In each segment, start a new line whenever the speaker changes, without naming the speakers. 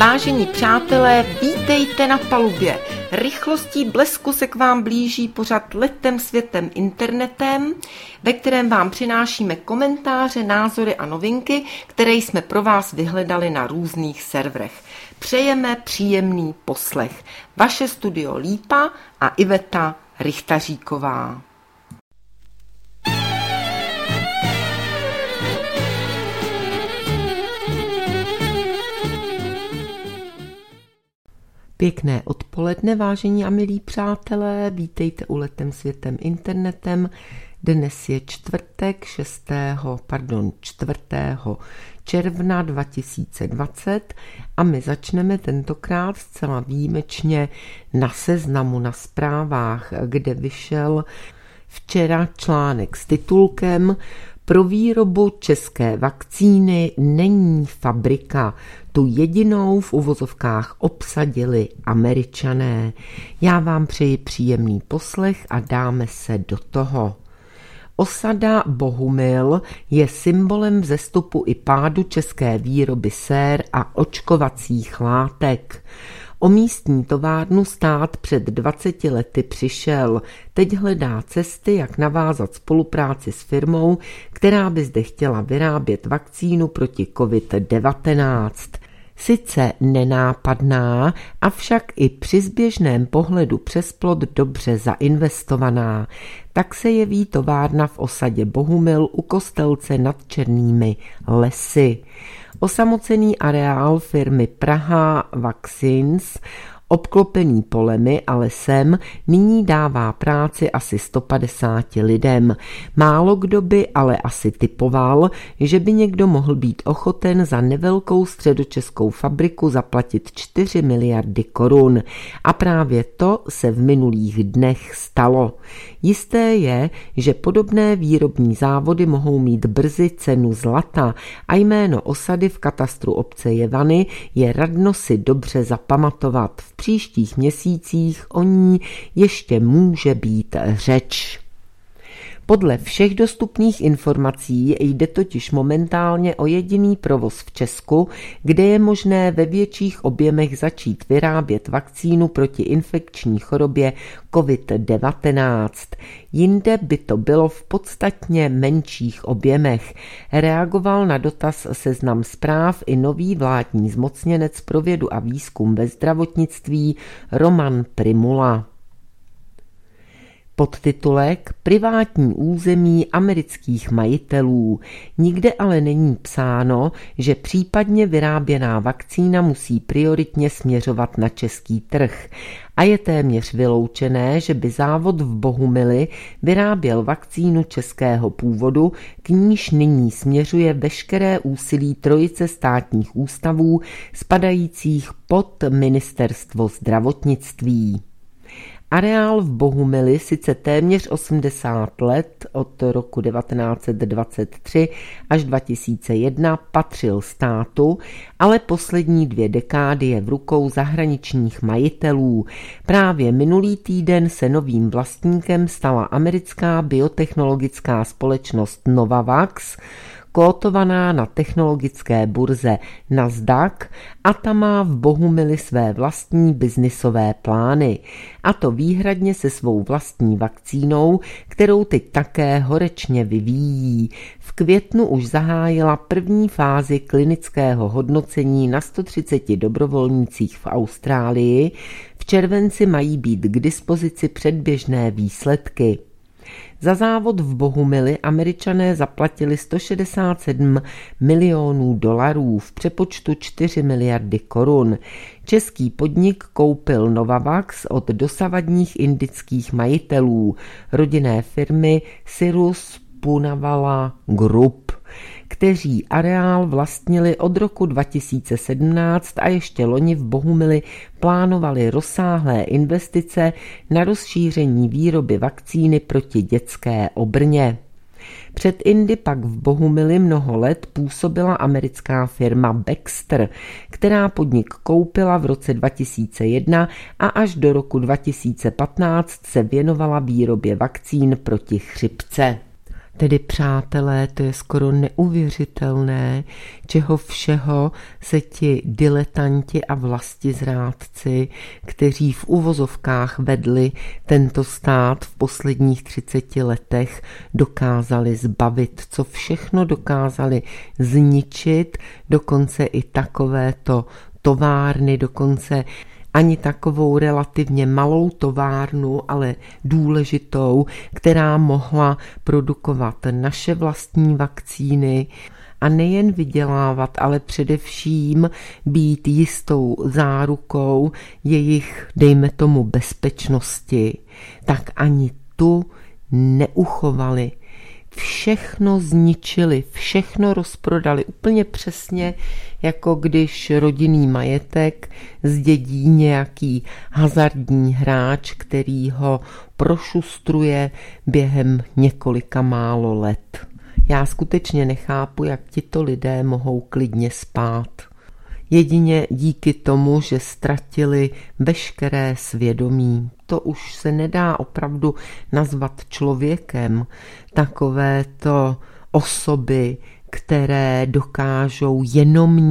Vážení přátelé, vítejte na palubě. Rychlostí blesku se k vám blíží pořad Letem světem internetem, ve kterém vám přinášíme komentáře, názory a novinky, které jsme pro vás vyhledali na různých serverech. Přejeme příjemný poslech. Vaše studio Lípa a Iveta Richtaříková. Pěkné odpoledne, vážení a milí přátelé, vítejte u Letem světem internetem. Dnes je čtvrtek 4. června 2020 a my začneme tentokrát zcela výjimečně na Seznamu na zprávách, kde vyšel včera článek s titulkem Pro výrobu české vakcíny není fabrika. Tu jedinou v uvozovkách obsadili Američané. Já vám přeji příjemný poslech a dáme se do toho. Osada Bohumil je symbolem vzestupu i pádu české výroby sér a očkovacích látek. O místní továrnu stát před 20 lety přišel. Teď hledá cesty, jak navázat spolupráci s firmou, která by zde chtěla vyrábět vakcínu proti COVID-19. Sice nenápadná, avšak i při zběžném pohledu přes plot dobře zainvestovaná. Tak se jeví továrna v osadě Bohumil u Kostelce nad Černými lesy. Osamocený areál firmy Praha Vaccines, obklopený polemi a lesem, nyní dává práci asi 150 lidem. Málo kdo by ale asi tipoval, že by někdo mohl být ochoten za nevelkou středočeskou fabriku zaplatit 4 miliardy korun. A právě to se v minulých dnech stalo. Jisté je, že podobné výrobní závody mohou mít brzy cenu zlata a jméno osady v katastru obce Jevany je radno si dobře zapamatovat. V příštích měsících o ní ještě může být řeč. Podle všech dostupných informací jde totiž momentálně o jediný provoz v Česku, kde je možné ve větších objemech začít vyrábět vakcínu proti infekční chorobě COVID-19. Jinde by to bylo v podstatně menších objemech. Reagoval na dotaz Seznam zpráv i nový vládní zmocněnec pro vědu a výzkum ve zdravotnictví Roman Prymula. Podtitulek Privátní území amerických majitelů. Nikde ale není psáno, že případně vyráběná vakcína musí prioritně směřovat na český trh. A je téměř vyloučené, že by závod v Bohumili vyráběl vakcínu českého původu, k níž nyní směřuje veškeré úsilí trojice státních ústavů spadajících pod Ministerstvo zdravotnictví. Areál v Bohumili sice téměř 80 let, od roku 1923 až 2001 patřil státu, ale poslední 2 dekády je v rukou zahraničních majitelů. Právě minulý týden se novým vlastníkem stala americká biotechnologická společnost Novavax, kótovaná na technologické burze Nasdaq, a ta má v Bohumili své vlastní biznisové plány. A to výhradně se svou vlastní vakcínou, kterou teď také horečně vyvíjí. V květnu už zahájila první fázi klinického hodnocení na 130 dobrovolnících v Austrálii. V červenci mají být k dispozici předběžné výsledky. Za závod v Bohumili Američané zaplatili 167 milionů dolarů, v přepočtu 4 miliardy korun. Český podnik koupil Novavax od dosavadních indických majitelů, rodinné firmy Cyrus Poonawalla Group, kteří areál vlastnili od roku 2017 a ještě loni v Bohumili plánovali rozsáhlé investice na rozšíření výroby vakcíny proti dětské obrně. Před Indy pak v Bohumili mnoho let působila americká firma Baxter, která podnik koupila v roce 2001 a až do roku 2015 se věnovala výrobě vakcín proti chřipce. Tedy přátelé, to je skoro neuvěřitelné, čeho všeho se ti diletanti a vlastizrádci, kteří v uvozovkách vedli tento stát v posledních 30 letech, dokázali zbavit, co všechno dokázali zničit, dokonce i takovéto továrny, dokonce ani takovou relativně malou továrnu, ale důležitou, která mohla produkovat naše vlastní vakcíny a nejen vydělávat, ale především být jistou zárukou jejich, dejme tomu, bezpečnosti, tak ani tu neuchovali. Všechno zničili, všechno rozprodali, úplně přesně jako když rodinný majetek zdědí nějaký hazardní hráč, který ho prošustruje během několika málo let. Já skutečně nechápu, jak tito lidé mohou klidně spát. Jedině díky tomu, že ztratili veškeré svědomí. To už se nedá opravdu nazvat člověkem. Takovéto osoby, které dokážou jenom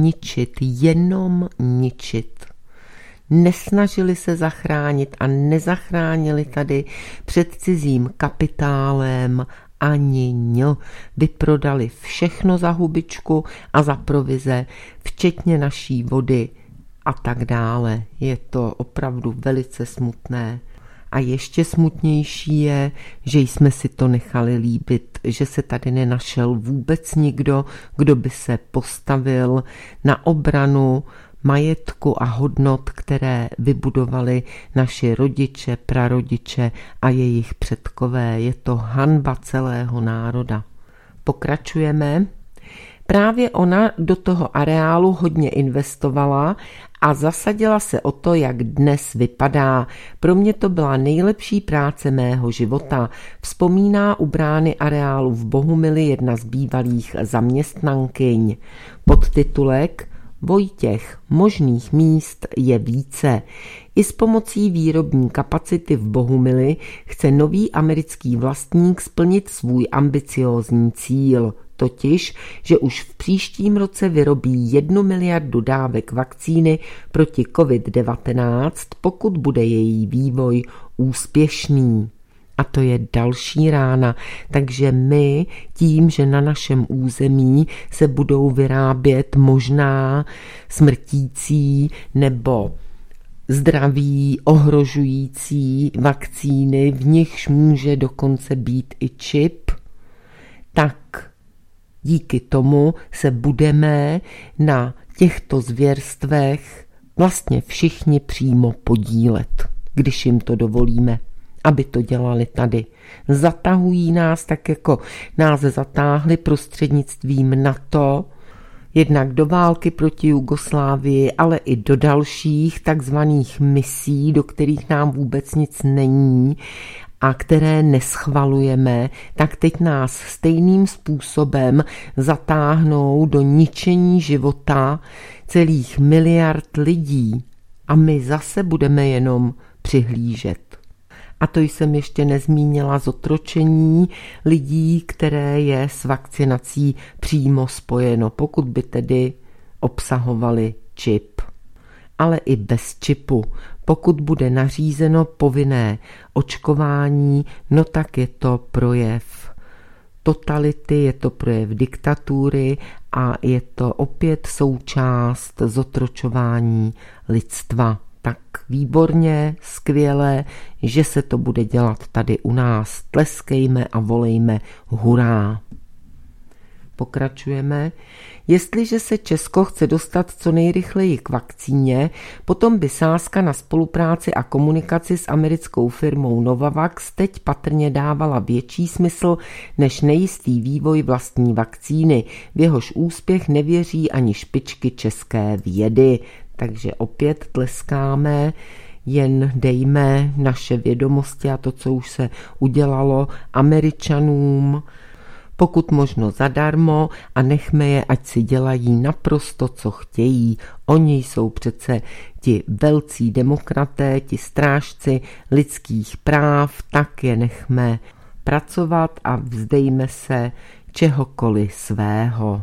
ničit. Nesnažili se zachránit a nezachránili tady před cizím kapitálem ani ňo. Vyprodali všechno za hubičku a za provize, včetně naší vody a tak dále. Je to opravdu velice smutné. A ještě smutnější je, že jsme si to nechali líbit, že se tady nenašel vůbec nikdo, kdo by se postavil na obranu majetku a hodnot, které vybudovali naši rodiče, prarodiče a jejich předkové. Je to hanba celého národa. Pokračujeme. Právě ona do toho areálu hodně investovala a zasadila se o to, jak dnes vypadá. Pro mě to byla nejlepší práce mého života. Vzpomíná u brány areálu v Bohumili jedna z bývalých zaměstnankyň. Podtitulek Vojtěch, možných míst je více. I s pomocí výrobní kapacity v Bohumili chce nový americký vlastník splnit svůj ambiciózní cíl, totiž, že už v příštím roce vyrobí 1 miliardu dávek vakcíny proti COVID-19, pokud bude její vývoj úspěšný. A to je další rána, takže my tím, že na našem území se budou vyrábět možná smrtící nebo zdraví ohrožující vakcíny, v nichž může dokonce být i čip, tak díky tomu se budeme na těchto zvěrstvech vlastně všichni přímo podílet, když jim to dovolíme, aby to dělali tady. Zatahují nás tak, jako nás zatáhli prostřednictvím NATO, jednak do války proti Jugoslávii, ale i do dalších takzvaných misí, do kterých nám vůbec nic není a které neschvalujeme, tak teď nás stejným způsobem zatáhnou do ničení života celých miliard lidí a my zase budeme jenom přihlížet. A to jsem ještě nezmínila zotročení lidí, které je s vakcinací přímo spojeno, pokud by tedy obsahovali čip. Ale i bez čipu, pokud bude nařízeno povinné očkování, no tak je to projev totality, je to projev diktatury a je to opět součást zotročování lidstva. Tak výborně, skvěle, že se to bude dělat tady u nás. Tleskejme a volejme hurá. Pokračujeme. Jestliže se Česko chce dostat co nejrychleji k vakcíně, potom by sázka na spolupráci a komunikaci s americkou firmou Novavax teď patrně dávala větší smysl než nejistý vývoj vlastní vakcíny, v jehož úspěch nevěří ani špičky české vědy. Takže opět tleskáme, jen dejme naše vědomosti a to, co už se udělalo Američanům, pokud možno zadarmo a nechme je, ať si dělají naprosto, co chtějí. Oni jsou přece ti velcí demokraté, ti strážci lidských práv, tak je nechme pracovat a vzdejme se čehokoliv svého.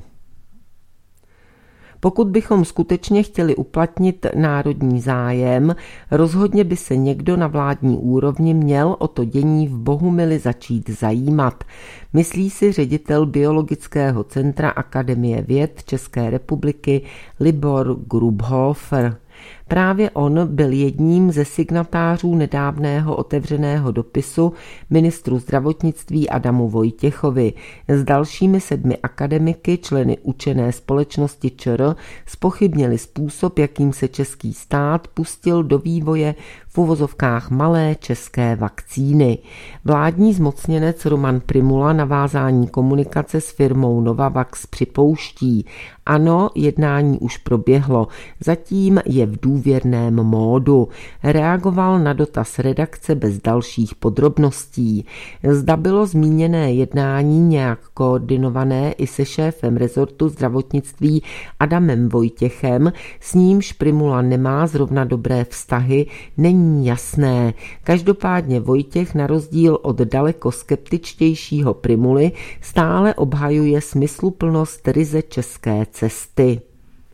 Pokud bychom skutečně chtěli uplatnit národní zájem, rozhodně by se někdo na vládní úrovni měl o to dění v Bohumili začít zajímat. Myslí si ředitel Biologického centra Akademie věd České republiky Libor Grubhofer. Právě on byl jedním ze signatářů nedávného otevřeného dopisu ministru zdravotnictví Adamu Vojtěchovi. S dalšími 7 akademiky, členy učené společnosti ČR, zpochybnili způsob, jakým se český stát pustil do vývoje v uvozovkách malé české vakcíny. Vládní zmocněnec Roman Prymula navázání komunikace s firmou Novavax připouští. Ano, jednání už proběhlo, zatím je v důvěrném módu. Reagoval na dotaz redakce bez dalších podrobností. Zda bylo zmíněné jednání nějak koordinované i se šéfem rezortu zdravotnictví Adamem Vojtěchem, s nímž Prymula nemá zrovna dobré vztahy, není jasné. Každopádně Vojtěch na rozdíl od daleko skeptičtějšího Prymuly stále obhajuje smysluplnost ryze české cesty.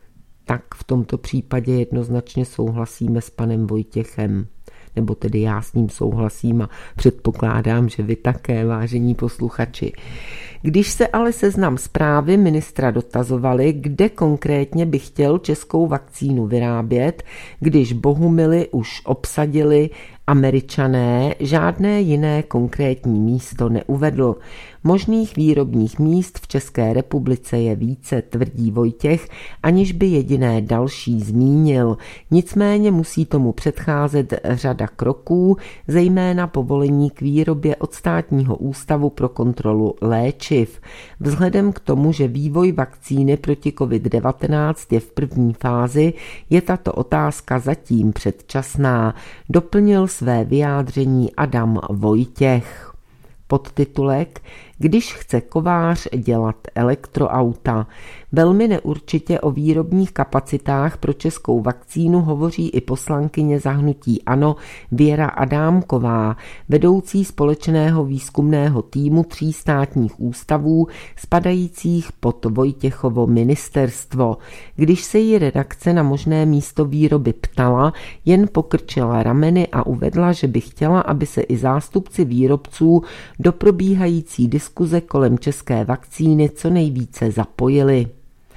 Tak v tomto případě jednoznačně souhlasíme s panem Vojtěchem. Nebo tedy já s ním souhlasím a předpokládám, že vy také, vážení posluchači. Když se ale seznam zprávy ministra dotazovali, kde konkrétně by chtěl českou vakcínu vyrábět, když Bohumily už obsadili Američané, žádné jiné konkrétní místo neuvedl. Možných výrobních míst v České republice je více, tvrdí Vojtěch, aniž by jediné další zmínil. Nicméně musí tomu předcházet řada kroků, zejména povolení k výrobě od Státního ústavu pro kontrolu léčiv. Vzhledem k tomu, že vývoj vakcíny proti COVID-19 je v první fázi, je tato otázka zatím předčasná, doplnil své vyjádření Adam Vojtěch. Podtitulek: Když chce kovář dělat elektroauta. Velmi neurčitě o výrobních kapacitách pro českou vakcínu hovoří i poslankyně za hnutí ANO Věra Adámková, vedoucí společného výzkumného týmu 3 státních ústavů spadajících pod Vojtěchovo ministerstvo. Když se jí redakce na možné místo výroby ptala, jen pokrčila rameny a uvedla, že by chtěla, aby se i zástupci výrobců do probíhající diskuze kolem české vakcíny co nejvíce zapojili.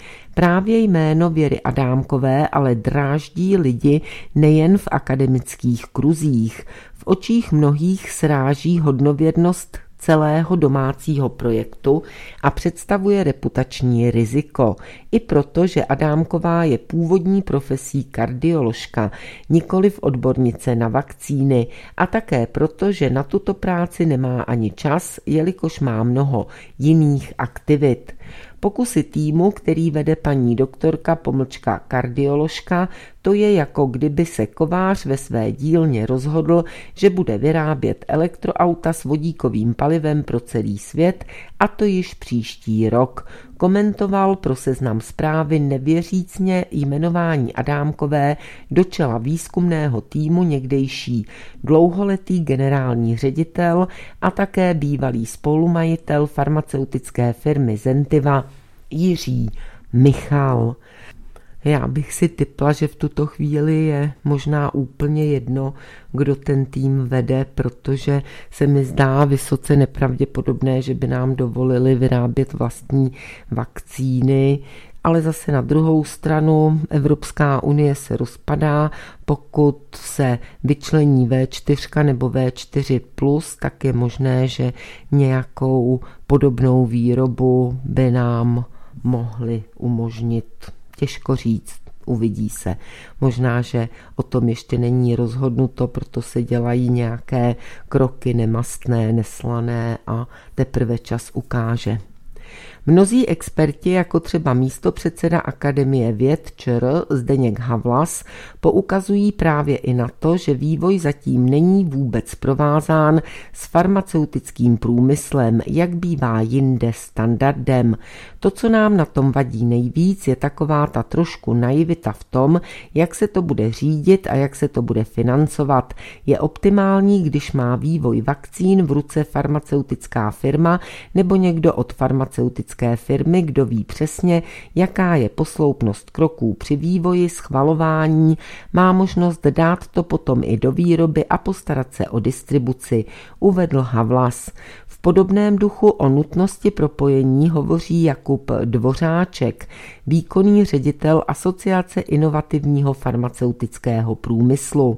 Právě jméno Věry Adámkové ale dráždí lidi nejen v akademických kruzích. V očích mnohých sráží hodnověrnost celého domácího projektu a představuje reputační riziko. I proto, že Adámková je původní profesí kardioložka, nikoliv odbornice na vakcíny, a také proto, že na tuto práci nemá ani čas, jelikož má mnoho jiných aktivit. Pokusy týmu, který vede paní doktorka / kardioložka, to je jako kdyby se kovář ve své dílně rozhodl, že bude vyrábět elektroauta s vodíkovým palivem pro celý svět, a to již příští rok. Komentoval pro Seznam Zprávy nevěřícně jmenování Adámkové do čela výzkumného týmu někdejší dlouholetý generální ředitel a také bývalý spolumajitel farmaceutické firmy Zentiva Jiří Michal. Já bych si tipla, že v tuto chvíli je možná úplně jedno, kdo ten tým vede, protože se mi zdá vysoce nepravděpodobné, že by nám dovolili vyrábět vlastní vakcíny, ale zase na druhou stranu Evropská unie se rozpadá, pokud se vyčlení V4 nebo V4+, tak je možné, že nějakou podobnou výrobu by nám mohli umožnit. Těžko říct, uvidí se. Možná, že o tom ještě není rozhodnuto, proto se dělají nějaké kroky nemastné, neslané a teprve čas ukáže. Mnozí experti, jako třeba místopředseda Akademie věd ČR Zdeněk Havlas, poukazují právě i na to, že vývoj zatím není vůbec provázán s farmaceutickým průmyslem, jak bývá jinde standardem. To, co nám na tom vadí nejvíc, je taková ta trošku naivita v tom, jak se to bude řídit a jak se to bude financovat. Je optimální, když má vývoj vakcín v ruce farmaceutická firma nebo někdo od farmaceutické firmy, kdo ví přesně, jaká je posloupnost kroků při vývoji, schvalování, má možnost dát to potom i do výroby a postarat se o distribuci, uvedl Havlas. V podobném duchu o nutnosti propojení hovoří Jakub Dvořáček, výkonný ředitel Asociace inovativního farmaceutického průmyslu.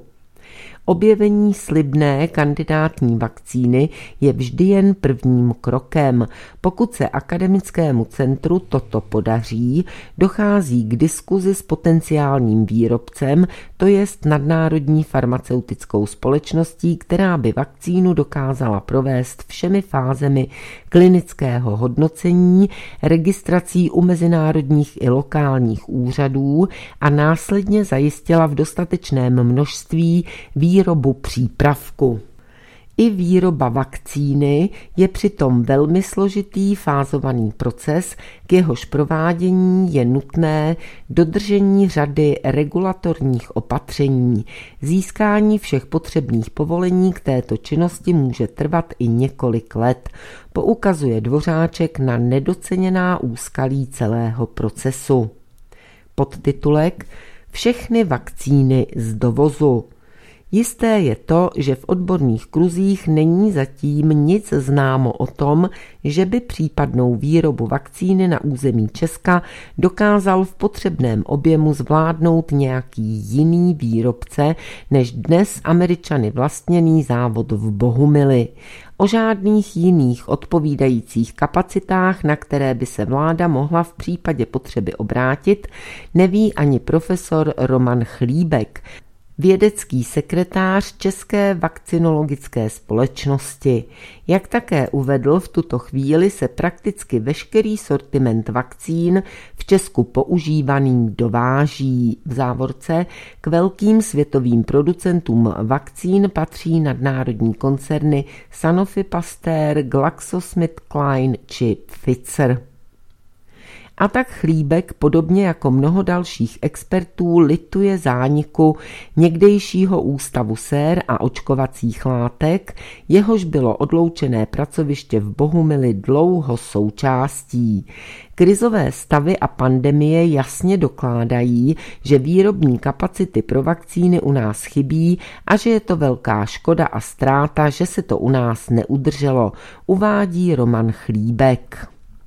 Objevení slibné kandidátní vakcíny je vždy jen prvním krokem. Pokud se akademickému centru toto podaří, dochází k diskuzi s potenciálním výrobcem, to jest nadnárodní farmaceutickou společností, která by vakcínu dokázala provést všemi fázemi klinického hodnocení, registrací u mezinárodních i lokálních úřadů a následně zajistila v dostatečném množství výrobu přípravku. I výroba vakcíny je přitom velmi složitý fázovaný proces, k jehož provádění je nutné dodržení řady regulatorních opatření. Získání všech potřebných povolení k této činnosti může trvat i několik let. Poukazuje Dvořáček na nedoceněná úskalí celého procesu. Podtitulek Všechny vakcíny z dovozu. Jisté je to, že v odborných kruzích není zatím nic známo o tom, že by případnou výrobu vakcíny na území Česka dokázal v potřebném objemu zvládnout nějaký jiný výrobce než dnes Američany vlastněný závod v Bohumili. O žádných jiných odpovídajících kapacitách, na které by se vláda mohla v případě potřeby obrátit, neví ani profesor Roman Chlíbek, vědecký sekretář České vakcinologické společnosti. Jak také uvedl, v tuto chvíli se prakticky veškerý sortiment vakcín v Česku používaný dováží. V závorce k velkým světovým producentům vakcín patří nadnárodní koncerny Sanofi Pasteur, GlaxoSmithKline či Pfizer. A tak Chlíbek, podobně jako mnoho dalších expertů, lituje zániku někdejšího ústavu sér a očkovacích látek, jehož bylo odloučené pracoviště v Bohumili dlouho součástí. Krizové stavy a pandemie jasně dokládají, že výrobní kapacity pro vakcíny u nás chybí a že je to velká škoda a ztráta, že se to u nás neudrželo, uvádí Roman Chlíbek.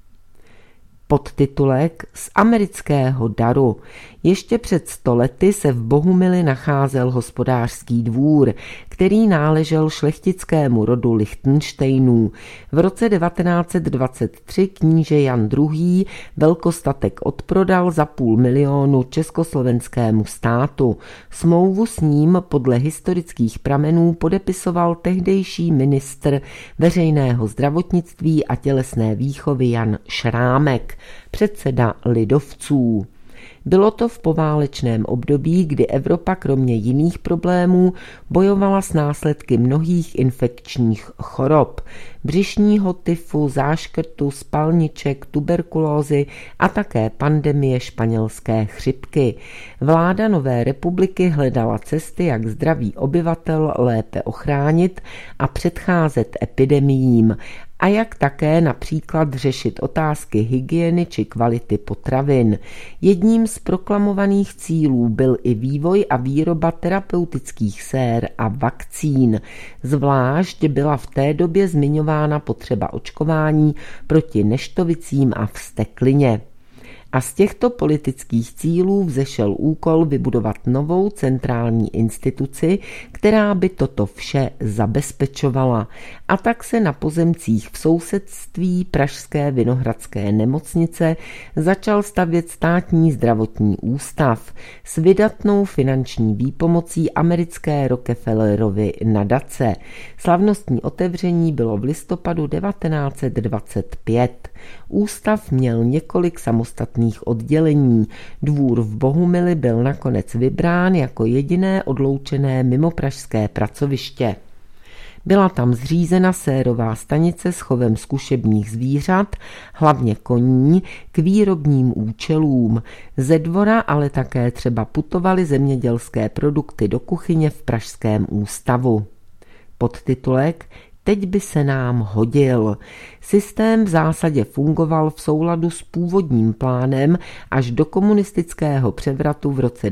Podtitulek Z amerického daru. Ještě před 100 lety se v Bohumili nacházel hospodářský dvůr, který náležel šlechtickému rodu Lichtenštejnů. V roce 1923 kníže Jan II. Velkostatek odprodal za 500 000 československému státu. Smlouvu s ním podle historických pramenů podepisoval tehdejší ministr veřejného zdravotnictví a tělesné výchovy Jan Šrámek, předseda lidovců. Bylo to v poválečném období, kdy Evropa kromě jiných problémů bojovala s následky mnohých infekčních chorob, břišního tyfu, záškrtu, spalniček, tuberkulózy a také pandemie španělské chřipky. Vláda Nové republiky hledala cesty, jak zdraví obyvatel lépe ochránit a předcházet epidemiím, a jak také například řešit otázky hygieny či kvality potravin. Jedním z proklamovaných cílů byl i vývoj a výroba terapeutických sér a vakcín. Zvlášť byla v té době zmiňována potřeba očkování proti neštovicím a vzteklině. A z těchto politických cílů vzešel úkol vybudovat novou centrální instituci, která by toto vše zabezpečovala. A tak se na pozemcích v sousedství Pražské Vinohradské nemocnice začal stavět státní zdravotní ústav s vydatnou finanční výpomocí americké Rockefellerovy nadace. Slavnostní otevření bylo v listopadu 1925. Ústav měl několik samostatných oddělení. Dvůr v Bohumili byl nakonec vybrán jako jediné odloučené mimopražské pracoviště. Byla tam zřízena sérová stanice s chovem zkušebních zvířat, hlavně koní, k výrobním účelům. Ze dvora ale také třeba putovaly zemědělské produkty do kuchyně v pražském ústavu. Podtitulek Teď by se nám hodil. Systém v zásadě fungoval v souladu s původním plánem až do komunistického převratu v roce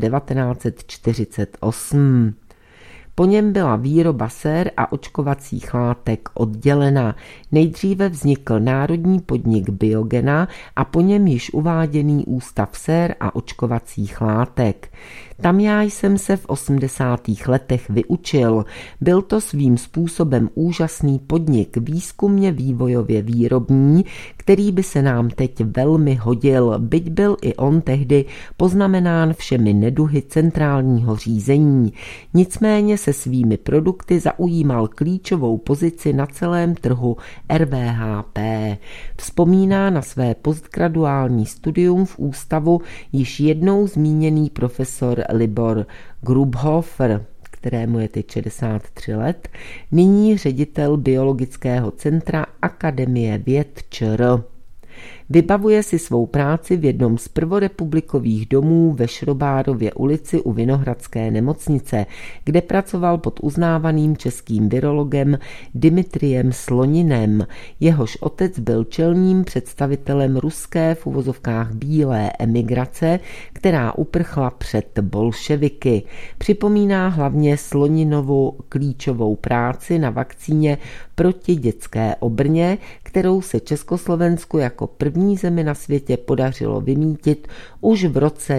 1948. Po něm byla výroba sér a očkovacích látek oddělena. Nejdříve vznikl národní podnik Biogena a po něm již uváděný ústav sér a očkovacích látek. Tam já jsem se v 80. letech vyučil. Byl to svým způsobem úžasný podnik, výzkumně vývojově výrobní, který by se nám teď velmi hodil, byť byl i on tehdy poznamenán všemi neduhy centrálního řízení. Nicméně se svými produkty zaujímal klíčovou pozici na celém trhu RVHP. Vzpomíná na své postgraduální studium v ústavu již jednou zmíněný profesor Libor Grubhofer, kterému je teď 63 let, nyní ředitel Biologického centra Akademie věd ČR. Vybavuje si svou práci v jednom z prvorepublikových domů ve Šrobárově ulici u Vinohradské nemocnice, kde pracoval pod uznávaným českým virologem Dimitrijem Sloninem. Jehož otec byl čelním představitelem ruské v uvozovkách bílé emigrace, která uprchla před bolševiky. Připomíná hlavně Sloninovu klíčovou práci na vakcíně proti dětské obrně, kterou se Československu jako první zemi na světě podařilo vymýtit už v roce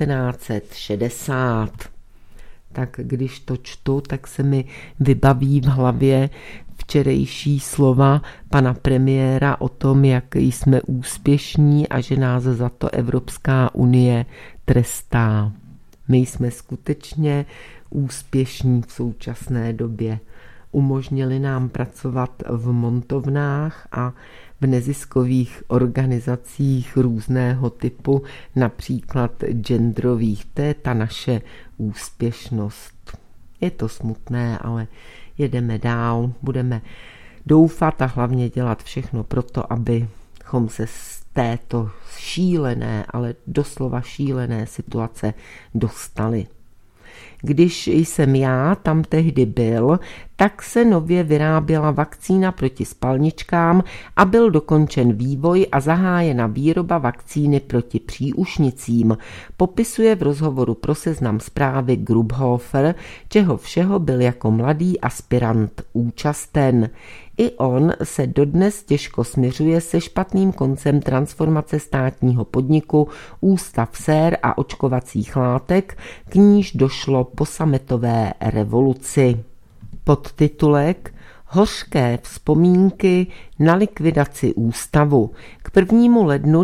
1960. Tak když to čtu, tak se mi vybaví v hlavě včerejší slova pana premiéra o tom, jak jsme úspěšní a že nás za to Evropská unie trestá. My jsme skutečně úspěšní v současné době. Umožnili nám pracovat v montovnách a v neziskových organizacích různého typu, například genderových. To je ta naše úspěšnost. Je to smutné, ale jedeme dál, budeme doufat a hlavně dělat všechno pro to, abychom se z této šílené, ale doslova šílené situace dostali. Když jsem já tam tehdy byl, tak se nově vyráběla vakcína proti spalničkám a byl dokončen vývoj a zahájena výroba vakcíny proti příušnicím. Popisuje v rozhovoru pro Seznam Zprávy Grubhofer, čeho všeho byl jako mladý aspirant účasten. I on se dodnes těžko smiřuje se špatným koncem transformace státního podniku Ústav sér a očkovacích látek, k níž došlo po sametové revoluci. Podtitulek Hořké vzpomínky na likvidaci ústavu. K 1. lednu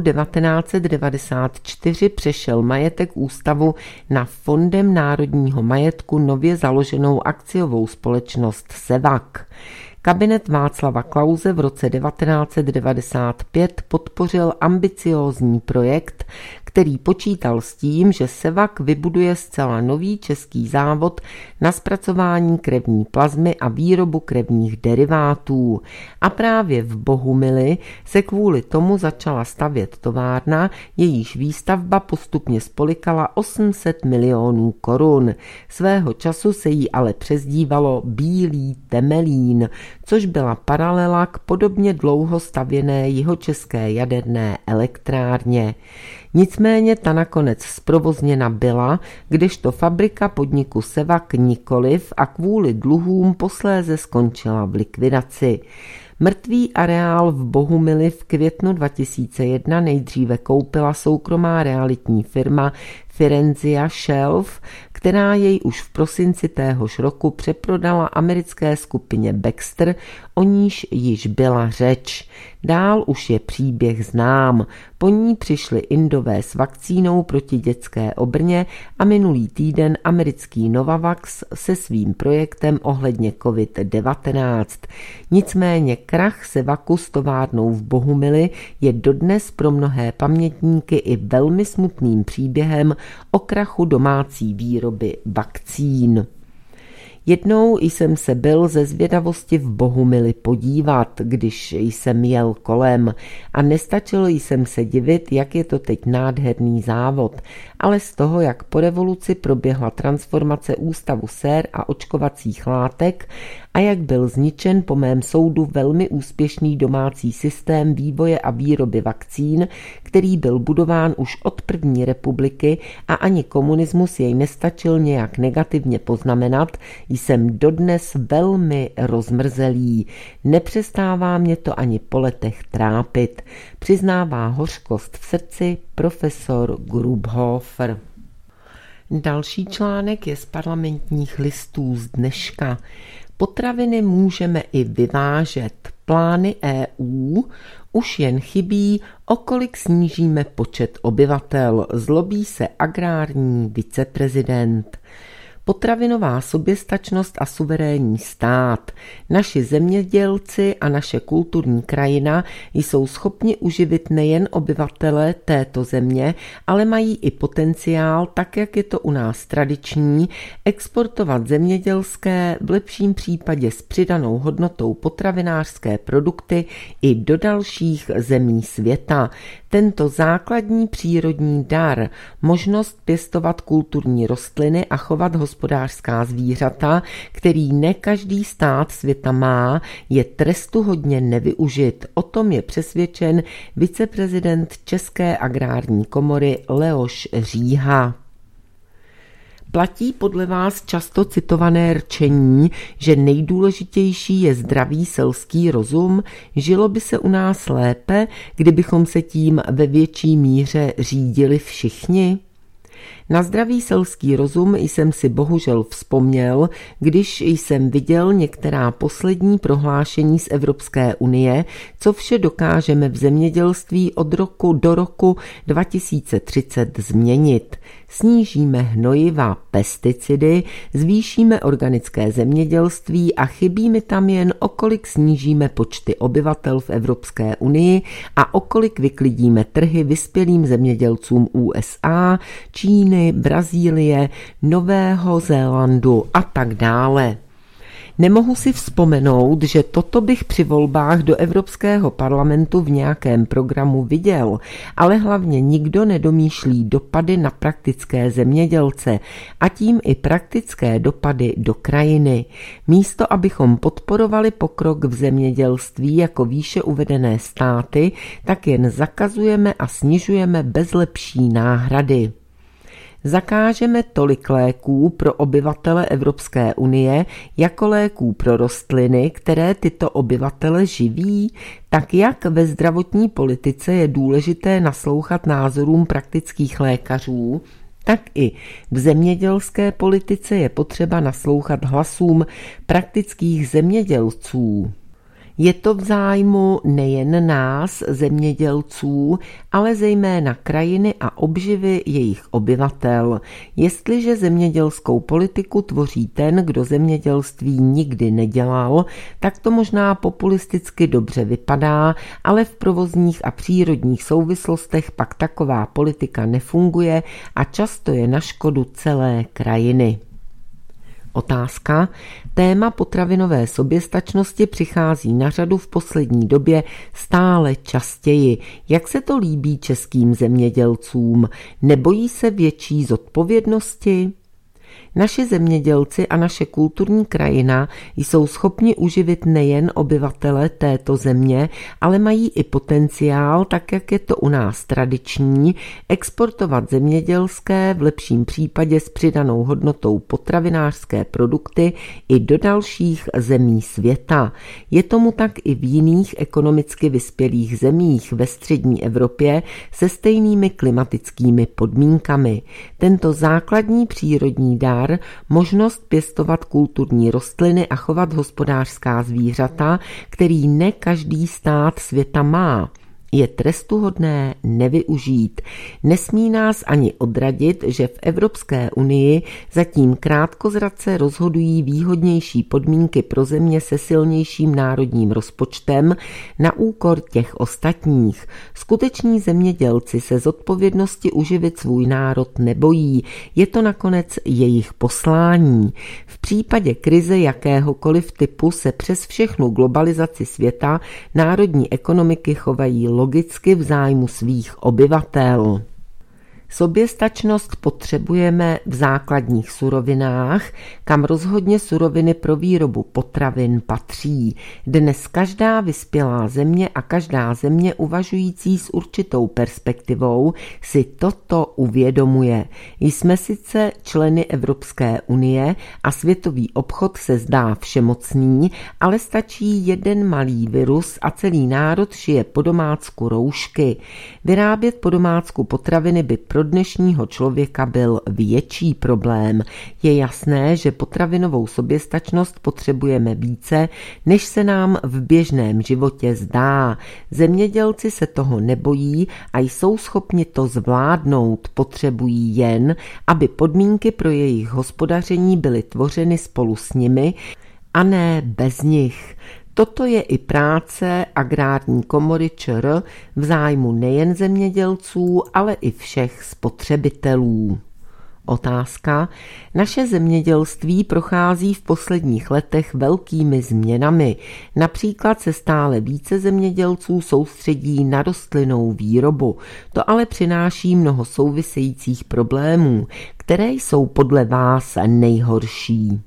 1994 přešel majetek ústavu na Fondem národního majetku nově založenou akciovou společnost SEVAK. Kabinet Václava Klause v roce 1995 podpořil ambiciózní projekt, který počítal s tím, že SEVAK vybuduje zcela nový český závod na zpracování krevní plazmy a výrobu krevních derivátů. A právě v Bohumili se kvůli tomu začala stavět továrna, jejíž výstavba postupně spolikala 800 milionů korun. Svého času se jí ale přezdívalo Bílý Temelín, což byla paralela k podobně dlouho stavěné jihočeské jaderné elektrárně. Nicméně ta nakonec zprovozněna byla, kdežto fabrika podniku SEVAK nikoliv a kvůli dluhům posléze skončila v likvidaci. Mrtvý areál v Bohumili v květnu 2001 nejdříve koupila soukromá realitní firma Firenzia Shelf, která jej už v prosinci téhož roku přeprodala americké skupině Baxter o níž již byla řeč. Dál už je příběh znám. Po ní přišli Indové s vakcínou proti dětské obrně a minulý týden americký Novavax se svým projektem ohledně COVID-19. Nicméně krach Sevaku s továrnou v Bohumili je dodnes pro mnohé pamětníky i velmi smutným příběhem o krachu domácí výroby vakcín. Jednou jsem se byl ze zvědavosti v Bohumili podívat, když jsem jel kolem a nestačil jsem se divit, jak je to teď nádherný závod, ale z toho, jak po revoluci proběhla transformace ústavu sér a očkovacích látek a jak byl zničen po mém soudu velmi úspěšný domácí systém vývoje a výroby vakcín, který byl budován už od první republiky a ani komunismus jej nestačil nějak negativně poznamenat, jsem dodnes velmi rozmrzelý. Nepřestává mě to ani po letech trápit, přiznává hořkost v srdci profesor Grubhofer. Další článek je z Parlamentních listů z dneška. Potraviny můžeme i vyvážet. Plány EU už jen chybí, o kolik snížíme počet obyvatel, zlobí se agrární viceprezident. Potravinová soběstačnost a suverénní stát. Naši zemědělci a naše kulturní krajina jsou schopni uživit nejen obyvatele této země, ale mají i potenciál, tak jak je to u nás tradiční, exportovat zemědělské, v lepším případě s přidanou hodnotou potravinářské produkty i do dalších zemí světa. Tento základní přírodní dar, možnost pěstovat kulturní rostliny a chovat hospodářská zvířata, který ne každý stát světa má, je trestuhodně nevyužit. O tom je přesvědčen viceprezident České agrární komory Leoš Říha. Platí podle vás často citované rčení, že nejdůležitější je zdravý selský rozum? Žilo by se u nás lépe, kdybychom se tím ve větší míře řídili všichni? Na zdravý selský rozum jsem si bohužel vzpomněl, když jsem viděl některá poslední prohlášení z Evropské unie, co vše dokážeme v zemědělství od roku do roku 2030 změnit. Snížíme hnojiva, pesticidy, zvýšíme organické zemědělství a chybí mi tam jen, o kolik snížíme počty obyvatel v Evropské unii a o kolik vyklidíme trhy vyspělým zemědělcům USA, Číny, Brazílie, Nového Zélandu a tak dále. Nemohu si vzpomenout, že toto bych při volbách do Evropského parlamentu v nějakém programu viděl, ale hlavně nikdo nedomýšlí dopady na praktické zemědělce a tím i praktické dopady do krajiny. Místo, abychom podporovali pokrok v zemědělství jako výše uvedené státy, tak jen zakazujeme a snižujeme bez lepší náhrady. Zakážeme tolik léků pro obyvatele Evropské unie jako léků pro rostliny, které tyto obyvatele živí, tak jak ve zdravotní politice je důležité naslouchat názorům praktických lékařů, tak i v zemědělské politice je potřeba naslouchat hlasům praktických zemědělců. Je to v zájmu nejen nás, zemědělců, ale zejména krajiny a obživy jejich obyvatel. Jestliže zemědělskou politiku tvoří ten, kdo zemědělství nikdy nedělal, tak to možná populisticky dobře vypadá, ale v provozních a přírodních souvislostech pak taková politika nefunguje a často je na škodu celé krajiny. Otázka. Téma potravinové soběstačnosti přichází na řadu v poslední době stále častěji. Jak se to líbí českým zemědělcům? Nebojí se větší zodpovědnosti? Naši zemědělci a naše kulturní krajina jsou schopni uživit nejen obyvatele této země, ale mají i potenciál, tak jak je to u nás tradiční, exportovat zemědělské, v lepším případě s přidanou hodnotou potravinářské produkty i do dalších zemí světa. Je tomu tak i v jiných ekonomicky vyspělých zemích ve střední Evropě se stejnými klimatickými podmínkami. Tento základní přírodní vzácný dar, možnost pěstovat kulturní rostliny a chovat hospodářská zvířata, který ne každý stát světa má. Je trestuhodné nevyužít. Nesmí nás ani odradit, že v Evropské unii zatím krátkozrace rozhodují výhodnější podmínky pro země se silnějším národním rozpočtem na úkor těch ostatních. Skuteční zemědělci se zodpovědnosti uživit svůj národ nebojí. Je to nakonec jejich poslání. V případě krize jakéhokoliv typu se přes všechnu globalizaci světa národní ekonomiky chovají logicky v zájmu svých obyvatel. Soběstačnost potřebujeme v základních surovinách, kam rozhodně suroviny pro výrobu potravin patří. Dnes každá vyspělá země a každá země uvažující s určitou perspektivou si toto uvědomuje. Jsme sice členy Evropské unie a světový obchod se zdá všemocný, ale stačí jeden malý virus a celý národ šije po domácku roušky. Vyrábět po domácku potraviny by pro dnešního člověka byl větší problém. Je jasné, že potravinovou soběstačnost potřebujeme více, než se nám v běžném životě zdá. Zemědělci se toho nebojí a jsou schopni to zvládnout. Potřebují jen, aby podmínky pro jejich hospodaření byly tvořeny spolu s nimi a ne bez nich. Toto je i práce Agrární komory ČR v zájmu nejen zemědělců, ale i všech spotřebitelů. Otázka. Naše zemědělství prochází v posledních letech velkými změnami. Například se stále více zemědělců soustředí na rostlinnou výrobu. To ale přináší mnoho souvisejících problémů, které jsou podle vás nejhorší.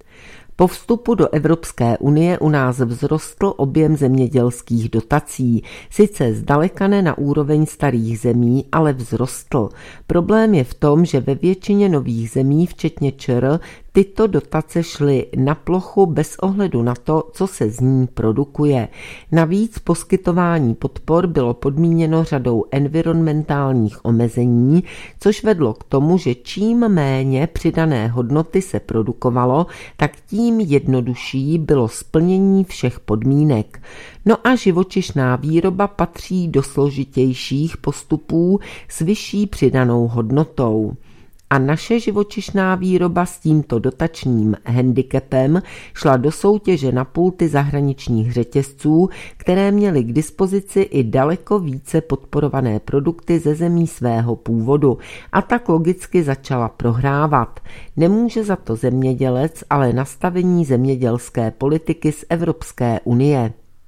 Po vstupu do Evropské unie u nás vzrostl objem zemědělských dotací. Sice zdaleka ne na úroveň starých zemí, ale vzrostl. Problém je v tom, že ve většině nových zemí, včetně ČR, tyto dotace šly na plochu bez ohledu na to, co se z ní produkuje. Navíc poskytování podpor bylo podmíněno řadou environmentálních omezení, což vedlo k tomu, že čím méně přidané hodnoty se produkovalo, tak tím jednodušší bylo splnění všech podmínek. No a živočišná výroba patří do složitějších postupů s vyšší přidanou hodnotou. A naše živočišná výroba s tímto dotačním handicapem šla do soutěže na pulty zahraničních řetězců, které měly k dispozici i daleko více podporované produkty ze zemí svého původu a tak logicky začala prohrávat. Nemůže za to zemědělec, ale nastavení zemědělské politiky z Evropské unie.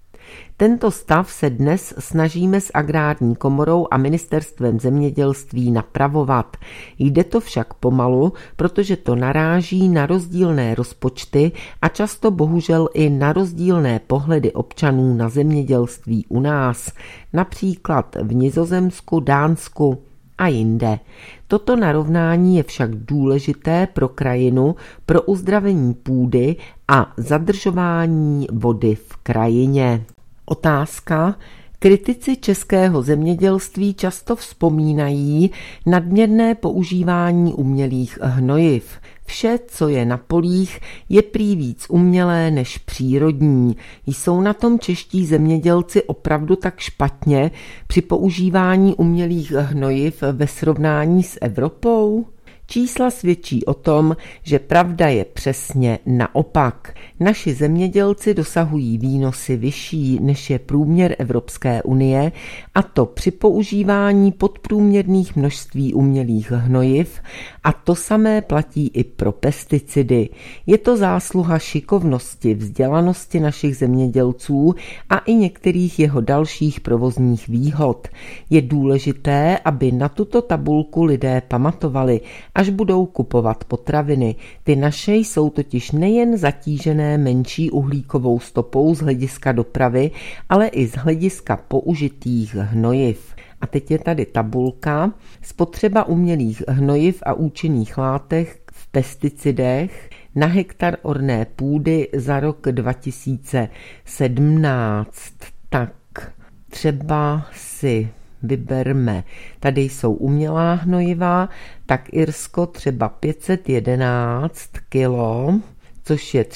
Tento stav se dnes snažíme s Agrární komorou a Ministerstvem zemědělství napravovat. Jde to však pomalu, protože to naráží na rozdílné rozpočty a často bohužel i na rozdílné pohledy občanů na zemědělství u nás, například v Nizozemsku, Dánsku a jinde. Toto narovnání je však důležité pro krajinu, pro uzdravení půdy a zadržování vody v krajině. Otázka. Kritici českého zemědělství často vzpomínají nadměrné používání umělých hnojiv. Vše, co je na polích, je prý víc umělé než přírodní. Jsou na tom čeští zemědělci opravdu tak špatně při používání umělých hnojiv ve srovnání s Evropou? Čísla svědčí o tom, že pravda je přesně naopak. Naši zemědělci dosahují výnosy vyšší, než je průměr Evropské unie, a to při používání podprůměrných množství umělých hnojiv, a to samé platí i pro pesticidy. Je to zásluha šikovnosti, vzdělanosti našich zemědělců a i některých jeho dalších provozních výhod. Je důležité, aby na tuto tabulku lidé pamatovali, až budou kupovat potraviny. Ty naše jsou totiž nejen zatížené menší uhlíkovou stopou z hlediska dopravy, ale i z hlediska použitých hnojiv. A teď je tady tabulka. Spotřeba umělých hnojiv a účinných látek v pesticidech na hektar orné půdy za rok 2017. Tak třeba si vyberme, tady jsou umělá hnojiva, tak Irsko třeba 511 kilo, což je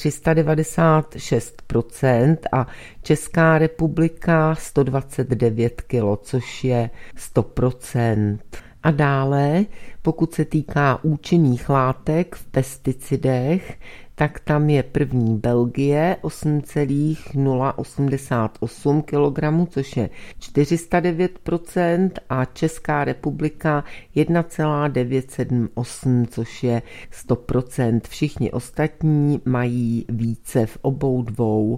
396% a Česká republika 129 kg, což je 100%. A dále, pokud se týká účinných látek v pesticidech, tak tam je první Belgie 8,088 kg, což je 409% a Česká republika 1,978, což je 100%. Všichni ostatní mají více v obou dvou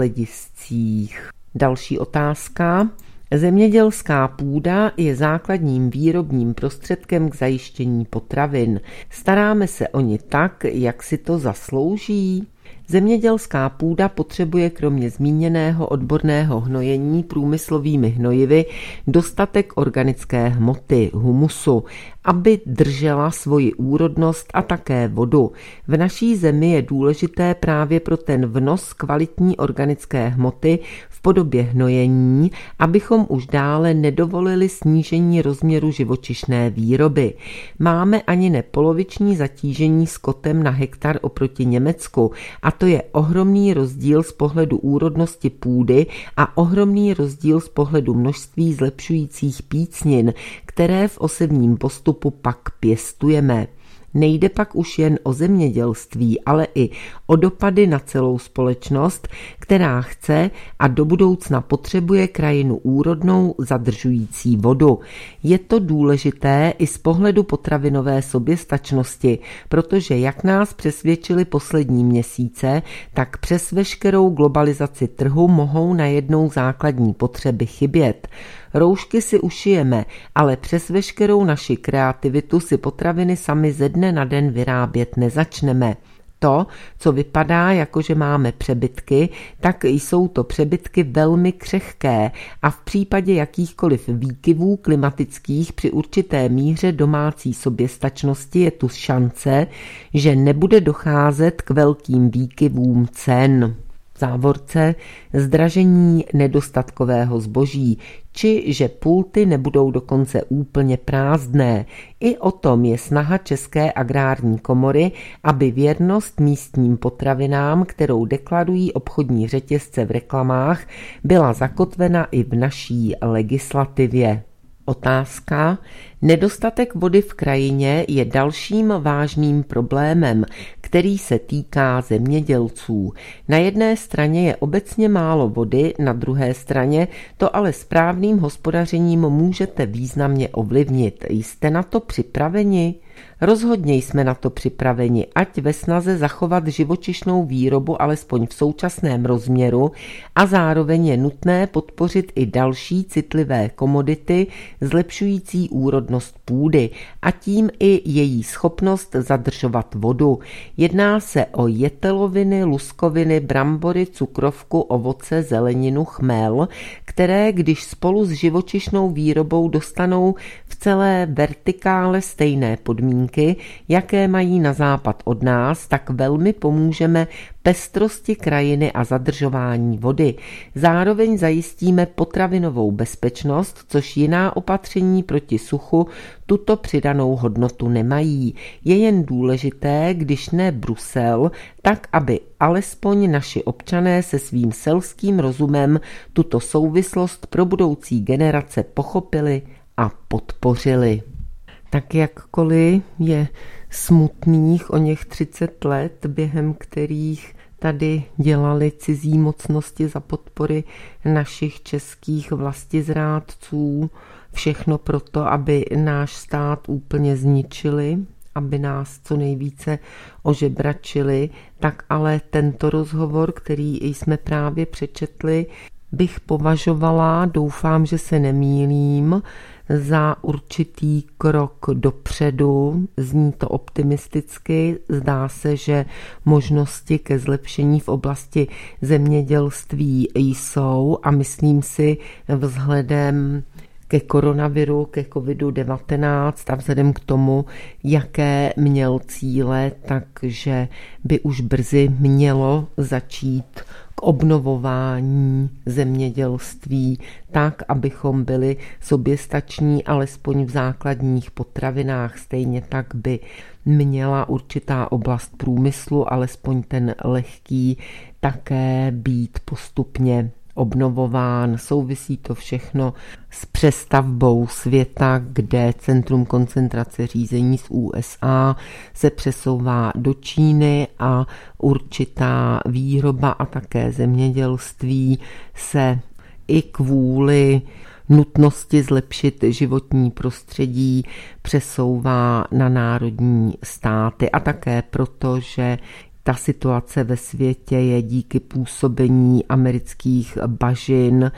hlediscích. Další otázka. Zemědělská půda je základním výrobním prostředkem k zajištění potravin. Staráme se o ni tak, jak si to zaslouží? Zemědělská půda potřebuje kromě zmíněného odborného hnojení průmyslovými hnojivy dostatek organické hmoty, humusu, aby držela svoji úrodnost a také vodu. V naší zemi je důležité právě pro ten vnos kvalitní organické hmoty v podobě hnojení, abychom už dále nedovolili snížení rozměru živočišné výroby. Máme ani nepoloviční zatížení skotem na hektar oproti Německu a to je ohromný rozdíl z pohledu úrodnosti půdy a ohromný rozdíl z pohledu množství zlepšujících pícnin, které v osevním postupu pak pěstujeme. Nejde pak už jen o zemědělství, ale i o dopady na celou společnost, která chce a do budoucna potřebuje krajinu úrodnou zadržující vodu. Je to důležité i z pohledu potravinové soběstačnosti, protože jak nás přesvědčili poslední měsíce, tak přes veškerou globalizaci trhu mohou najednou základní potřeby chybět. Roušky si ušijeme, ale přes veškerou naši kreativitu si potraviny sami ze dne na den vyrábět nezačneme. To, co vypadá jako, že máme přebytky, tak jsou to přebytky velmi křehké a v případě jakýchkoliv výkyvů klimatických při určité míře domácí soběstačnosti je tu šance, že nebude docházet k velkým výkyvům cen. V závorce zdražení nedostatkového zboží, či že pulty nebudou dokonce úplně prázdné. I o tom je snaha České agrární komory, aby věrnost místním potravinám, kterou deklarují obchodní řetězce v reklamách, byla zakotvena i v naší legislativě. Otázka. Nedostatek vody v krajině je dalším vážným problémem, který se týká zemědělců. Na jedné straně je obecně málo vody, na druhé straně to ale správným hospodařením můžete významně ovlivnit. Jste na to připraveni? Rozhodně jsme na to připraveni, ať ve snaze zachovat živočišnou výrobu alespoň v současném rozměru a zároveň je nutné podpořit i další citlivé komodity zlepšující úrodnost půdy a tím i její schopnost zadržovat vodu. Jedná se o jeteloviny, luskoviny, brambory, cukrovku, ovoce, zeleninu, chmel, které když spolu s živočišnou výrobou dostanou v celé vertikále stejné podmínky, jaké mají na západ od nás, tak velmi pomůžeme pestrosti krajiny a zadržování vody. Zároveň zajistíme potravinovou bezpečnost, což jiná opatření proti suchu tuto přidanou hodnotu nemají. Je jen důležité, když ne Brusel, tak aby alespoň naši občané se svým selským rozumem tuto souvislost pro budoucí generace pochopili a podpořili. Tak jakkoliv je smutných o něch 30 let, během kterých tady dělali cizí mocnosti za podpory našich českých vlastizrádců, všechno proto, aby náš stát úplně zničili, aby nás co nejvíce ožebračili, tak ale tento rozhovor, který jsme právě přečetli, bych považovala, doufám, že se nemýlím, za určitý krok dopředu. Zní to optimisticky, zdá se, že možnosti ke zlepšení v oblasti zemědělství jsou a myslím si vzhledem ke koronaviru, ke covidu-19 a vzhledem k tomu, jaké měl cíle, takže by už brzy mělo začít k obnovování zemědělství tak, abychom byli soběstační alespoň v základních potravinách. Stejně tak by měla určitá oblast průmyslu, alespoň ten lehký, také být postupně obnovován. Souvisí to všechno s přestavbou světa, kde centrum koncentrace řízení z USA se přesouvá do Číny a určitá výroba a také zemědělství se i kvůli nutnosti zlepšit životní prostředí přesouvá na národní státy a také proto, že ta situace ve světě je díky působení amerických bažin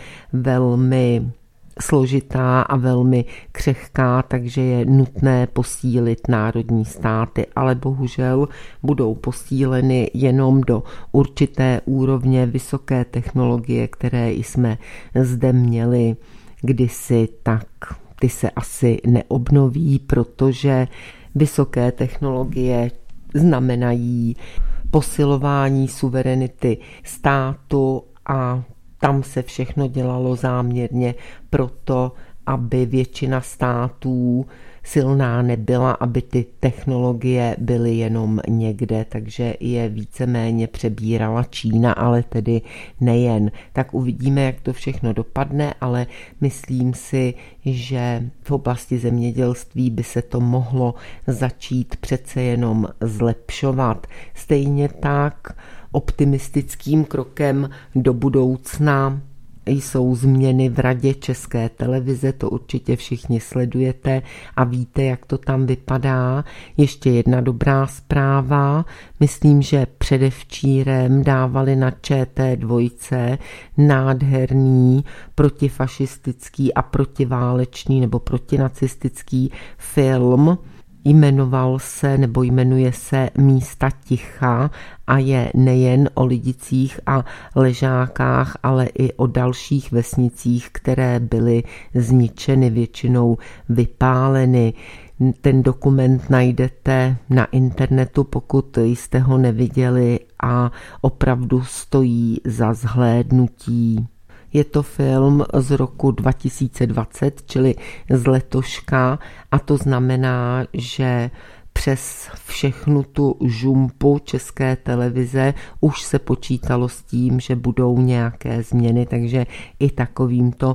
velmi složitá a velmi křehká, takže je nutné posílit národní státy, ale bohužel budou posíleny jenom do určité úrovně vysoké technologie, které jsme zde měli kdysi, tak ty se asi neobnoví, protože vysoké technologie znamenají posilování suverenity státu a tam se všechno dělalo záměrně proto, aby většina států silná nebyla, aby ty technologie byly jenom někde, takže je víceméně přebírala Čína, ale tedy nejen. Tak uvidíme, jak to všechno dopadne, ale myslím si, že v oblasti zemědělství by se to mohlo začít přece jenom zlepšovat. Stejně tak optimistickým krokem do budoucna jsou změny v Radě České televize, to určitě všichni sledujete a víte, jak to tam vypadá. Ještě jedna dobrá zpráva, myslím, že předevčírem dávali na ČT2 nádherný protifašistický a protiválečný nebo protinacistický film. Jmenuje se Místa ticha a je nejen o Lidicích a Ležákách, ale i o dalších vesnicích, které byly zničeny, většinou vypáleny. Ten dokument najdete na internetu, pokud jste ho neviděli, a opravdu stojí za zhlédnutí. Je to film z roku 2020, čili z letoška, a to znamená, že přes všechnu tu žumpu České televize už se počítalo s tím, že budou nějaké změny, takže i takovýmto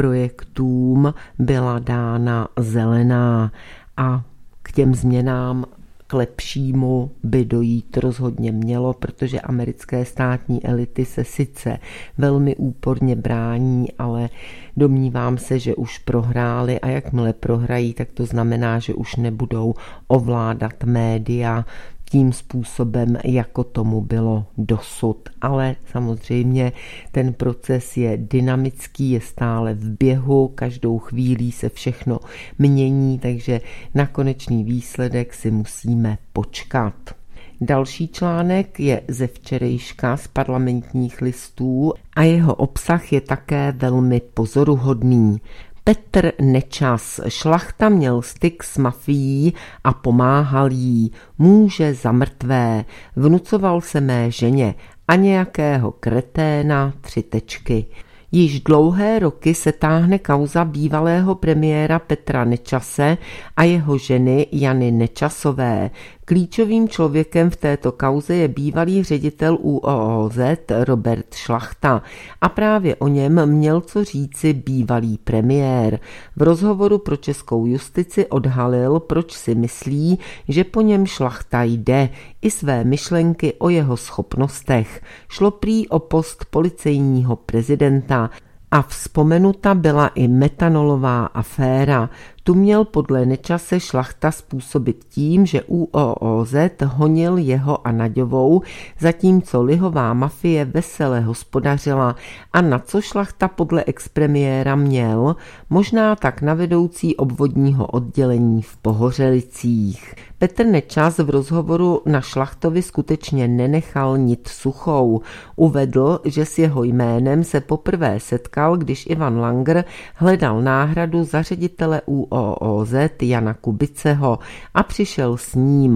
projektům byla dána zelená a k těm změnám k lepšímu by dojít rozhodně mělo, protože americké státní elity se sice velmi úporně brání, ale domnívám se, že už prohráli a jakmile prohrají, tak to znamená, že už nebudou ovládat média tím způsobem, jako tomu bylo dosud. Ale samozřejmě ten proces je dynamický, je stále v běhu, každou chvílí se všechno mění, takže na konečný výsledek si musíme počkat. Další článek je ze včerejška z Parlamentních listů a jeho obsah je také velmi pozoruhodný. Petr Nečas, Šlachta měl styk s mafií a pomáhal jí, muže za mrtvé, vnucoval se mé ženě a nějakého kreténa 3 tečky. Již dlouhé roky se táhne kauza bývalého premiéra Petra Nečase a jeho ženy Jany Nečasové. Klíčovým člověkem v této kauze je bývalý ředitel ÚOOZ Robert Šlachta a právě o něm měl co říci bývalý premiér. V rozhovoru pro českou justici odhalil, proč si myslí, že po něm Šlachta jde, i své myšlenky o jeho schopnostech. Šlo prý o post policejního prezidenta a vzpomenuta byla i metanolová aféra. Tu měl podle Nečase Šlachta způsobit tím, že ÚOOZ honil jeho a Naďovou, zatímco lihová mafie vesele hospodařila, a na co Šlachta podle expremiéra měl, možná tak na vedoucí obvodního oddělení v Pohořelicích. Petr Nečas v rozhovoru na Šlachtovi skutečně nenechal nit suchou. Uvedl, že s jeho jménem se poprvé setkal, když Ivan Langer hledal náhradu za ředitele ÚOOZ Jana Kubiceho a přišel s ním.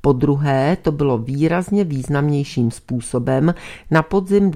Podruhé to bylo výrazně významnějším způsobem na podzim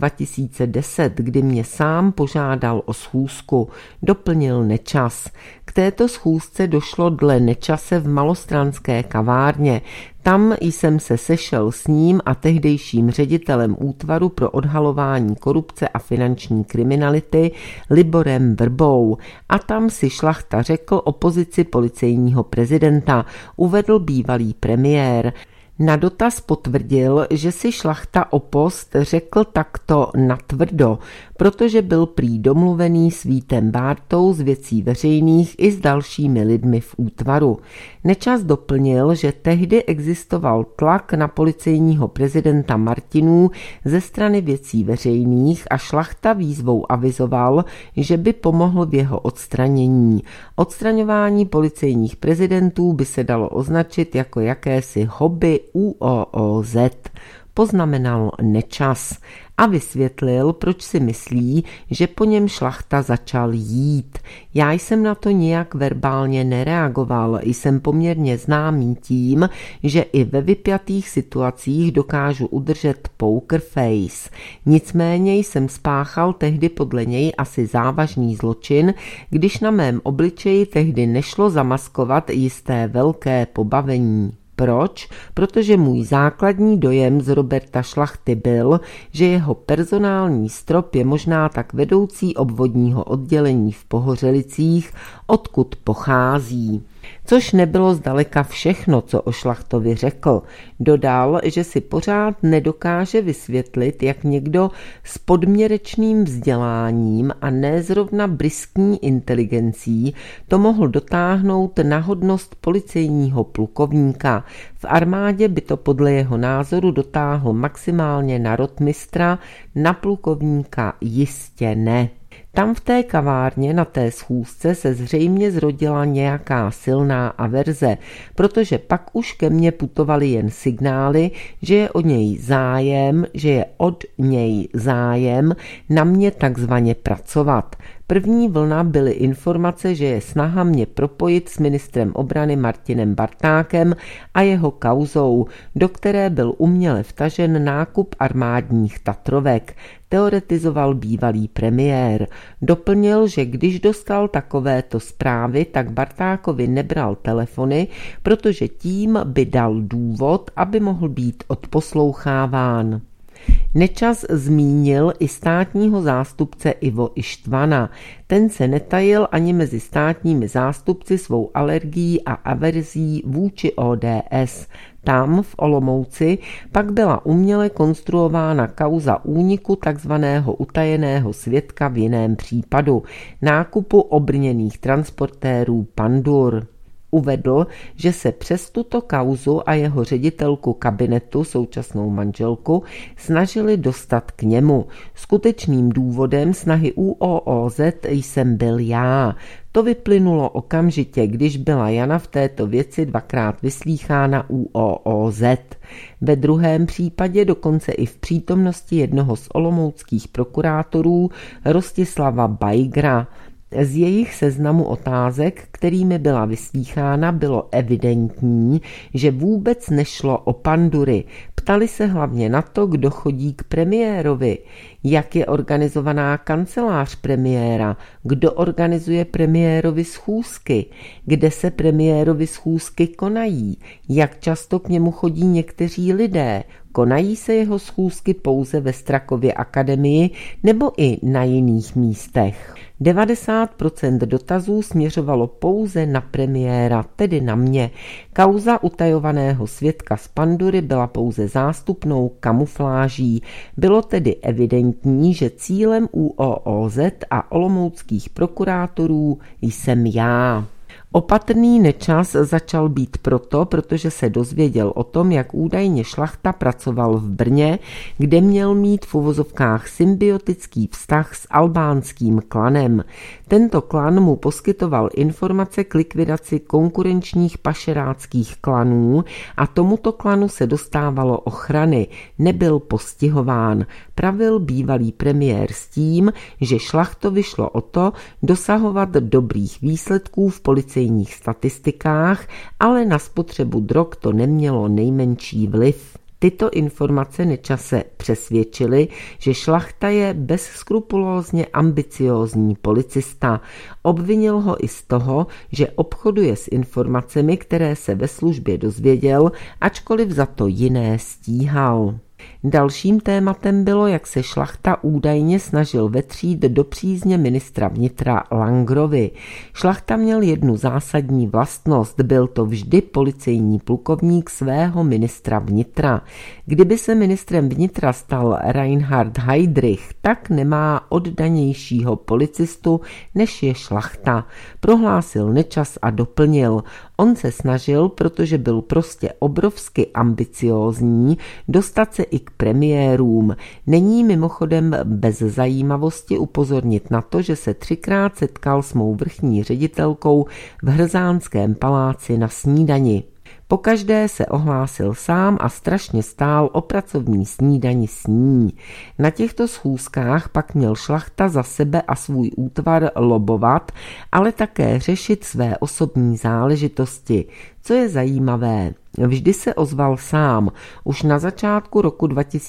2010, kdy mě sám požádal o schůzku, doplnil Nečas. K této schůzce došlo dle Nečase v malostranské kavárně. Tam jsem se sešel s ním a tehdejším ředitelem útvaru pro odhalování korupce a finanční kriminality Liborem Vrbou. A tam si Šlachta řekl o pozici policejního prezidenta, uvedl bývalý premiér. Na dotaz potvrdil, že si Šlachta o post řekl takto natvrdo, protože byl prý domluvený s Vítem Bártou z Věcí veřejných i s dalšími lidmi v útvaru. Nečas doplnil, že tehdy existoval tlak na policejního prezidenta Martinů ze strany Věcí veřejných a Šlachta výzvou avizoval, že by pomohl v jeho odstranění. Odstraňování policejních prezidentů by se dalo označit jako jakési hobby ÚOOZ, poznamenal Nečas a vysvětlil, proč si myslí, že po něm Šlachta začal jít. Já jsem na to nijak verbálně nereagoval, jsem poměrně známý tím, že i ve vypjatých situacích dokážu udržet poker face. Nicméně jsem spáchal tehdy podle něj asi závažný zločin, když na mém obličeji tehdy nešlo zamaskovat jisté velké pobavení. Proč? Protože můj základní dojem z Roberta Šlachty byl, že jeho personální strop je možná tak vedoucí obvodního oddělení v Pohořelicích, odkud pochází. Což nebylo zdaleka všechno, co o Šlachtovi řekl. Dodal, že si pořád nedokáže vysvětlit, jak někdo s podměrečným vzděláním a ne zrovna briskní inteligencí to mohl dotáhnout na hodnost policejního plukovníka. V armádě by to podle jeho názoru dotáhl maximálně na rotmistra, na plukovníka jistě ne. Tam v té kavárně na té schůzce se zřejmě zrodila nějaká silná averze, protože pak už ke mně putovaly jen signály, že je od něj zájem na mě takzvaně pracovat. První vlna byly informace, že je snaha mě propojit s ministrem obrany Martinem Bartákem a jeho kauzou, do které byl uměle vtažen nákup armádních Tatrovek, teoretizoval bývalý premiér. Doplnil, že když dostal takovéto zprávy, tak Bartákovi nebral telefony, protože tím by dal důvod, aby mohl být odposloucháván. Nečas zmínil i státního zástupce Ivo Ištvana. Ten se netajil ani mezi státními zástupci svou alergií a averzí vůči ODS. Tam v Olomouci pak byla uměle konstruována kauza úniku takzvaného utajeného svědka v jiném případu, nákupu obrněných transportérů Pandur. Uvedl, že se přes tuto kauzu a jeho ředitelku kabinetu, současnou manželku, snažili dostat k němu. Skutečným důvodem snahy ÚOOZ jsem byl já. To vyplynulo okamžitě, když byla Jana v této věci dvakrát vyslýchána ÚOOZ. Ve druhém případě dokonce i v přítomnosti jednoho z olomouckých prokurátorů Rostislava Bajgra. Z jejich seznamu otázek, kterými byla vyslýchána, bylo evidentní, že vůbec nešlo o pandury. Ptali se hlavně na to, kdo chodí k premiérovi, jak je organizovaná kancelář premiéra, kdo organizuje premiérovi schůzky, kde se premiérovi schůzky konají, jak často k němu chodí někteří lidé, konají se jeho schůzky pouze ve Strakově akademii nebo i na jiných místech. 90% dotazů směřovalo pouze na premiéra, tedy na mě. Kauza utajovaného svědka z Pandury byla pouze zástupnou kamufláží. Bylo tedy evidentní, že cílem ÚOOZ a olomouckých prokurátorů jsem já. Opatrný Nečas začal být proto, protože se dozvěděl o tom, jak údajně Šlachta pracoval v Brně, kde měl mít v uvozovkách symbiotický vztah s albánským klanem. Tento klan mu poskytoval informace k likvidaci konkurenčních pašeráckých klanů a tomuto klanu se dostávalo ochrany, nebyl postihován. Pravil bývalý premiér s tím, že Šlachtovi šlo o to dosahovat dobrých výsledků v policejních statistikách, ale na spotřebu drog to nemělo nejmenší vliv. Tyto informace Nečase přesvědčily, že Šlachta je bezskrupulózně ambiciózní policista. Obvinil ho i z toho, že obchoduje s informacemi, které se ve službě dozvěděl, ačkoliv za to jiné stíhal. Dalším tématem bylo, jak se Šlachta údajně snažil vetřít do přízně ministra vnitra Langrovi. Šlachta měl jednu zásadní vlastnost, byl to vždy policejní plukovník svého ministra vnitra. Kdyby se ministrem vnitra stal Reinhard Heydrich, tak nemá oddanějšího policistu, než je Šlachta, prohlásil Nečas a doplnil. On se snažil, protože byl prostě obrovsky ambiciózní, dostat se i k premiérům. Není mimochodem bez zajímavosti upozornit na to, že se 3krát setkal s mou vrchní ředitelkou v Hrzánském paláci na snídani. Pokaždé se ohlásil sám a strašně stál o pracovní snídani s ní. Na těchto schůzkách pak měl Šlachta za sebe a svůj útvar lobovat, ale také řešit své osobní záležitosti. Co je zajímavé, vždy se ozval sám. Už na začátku roku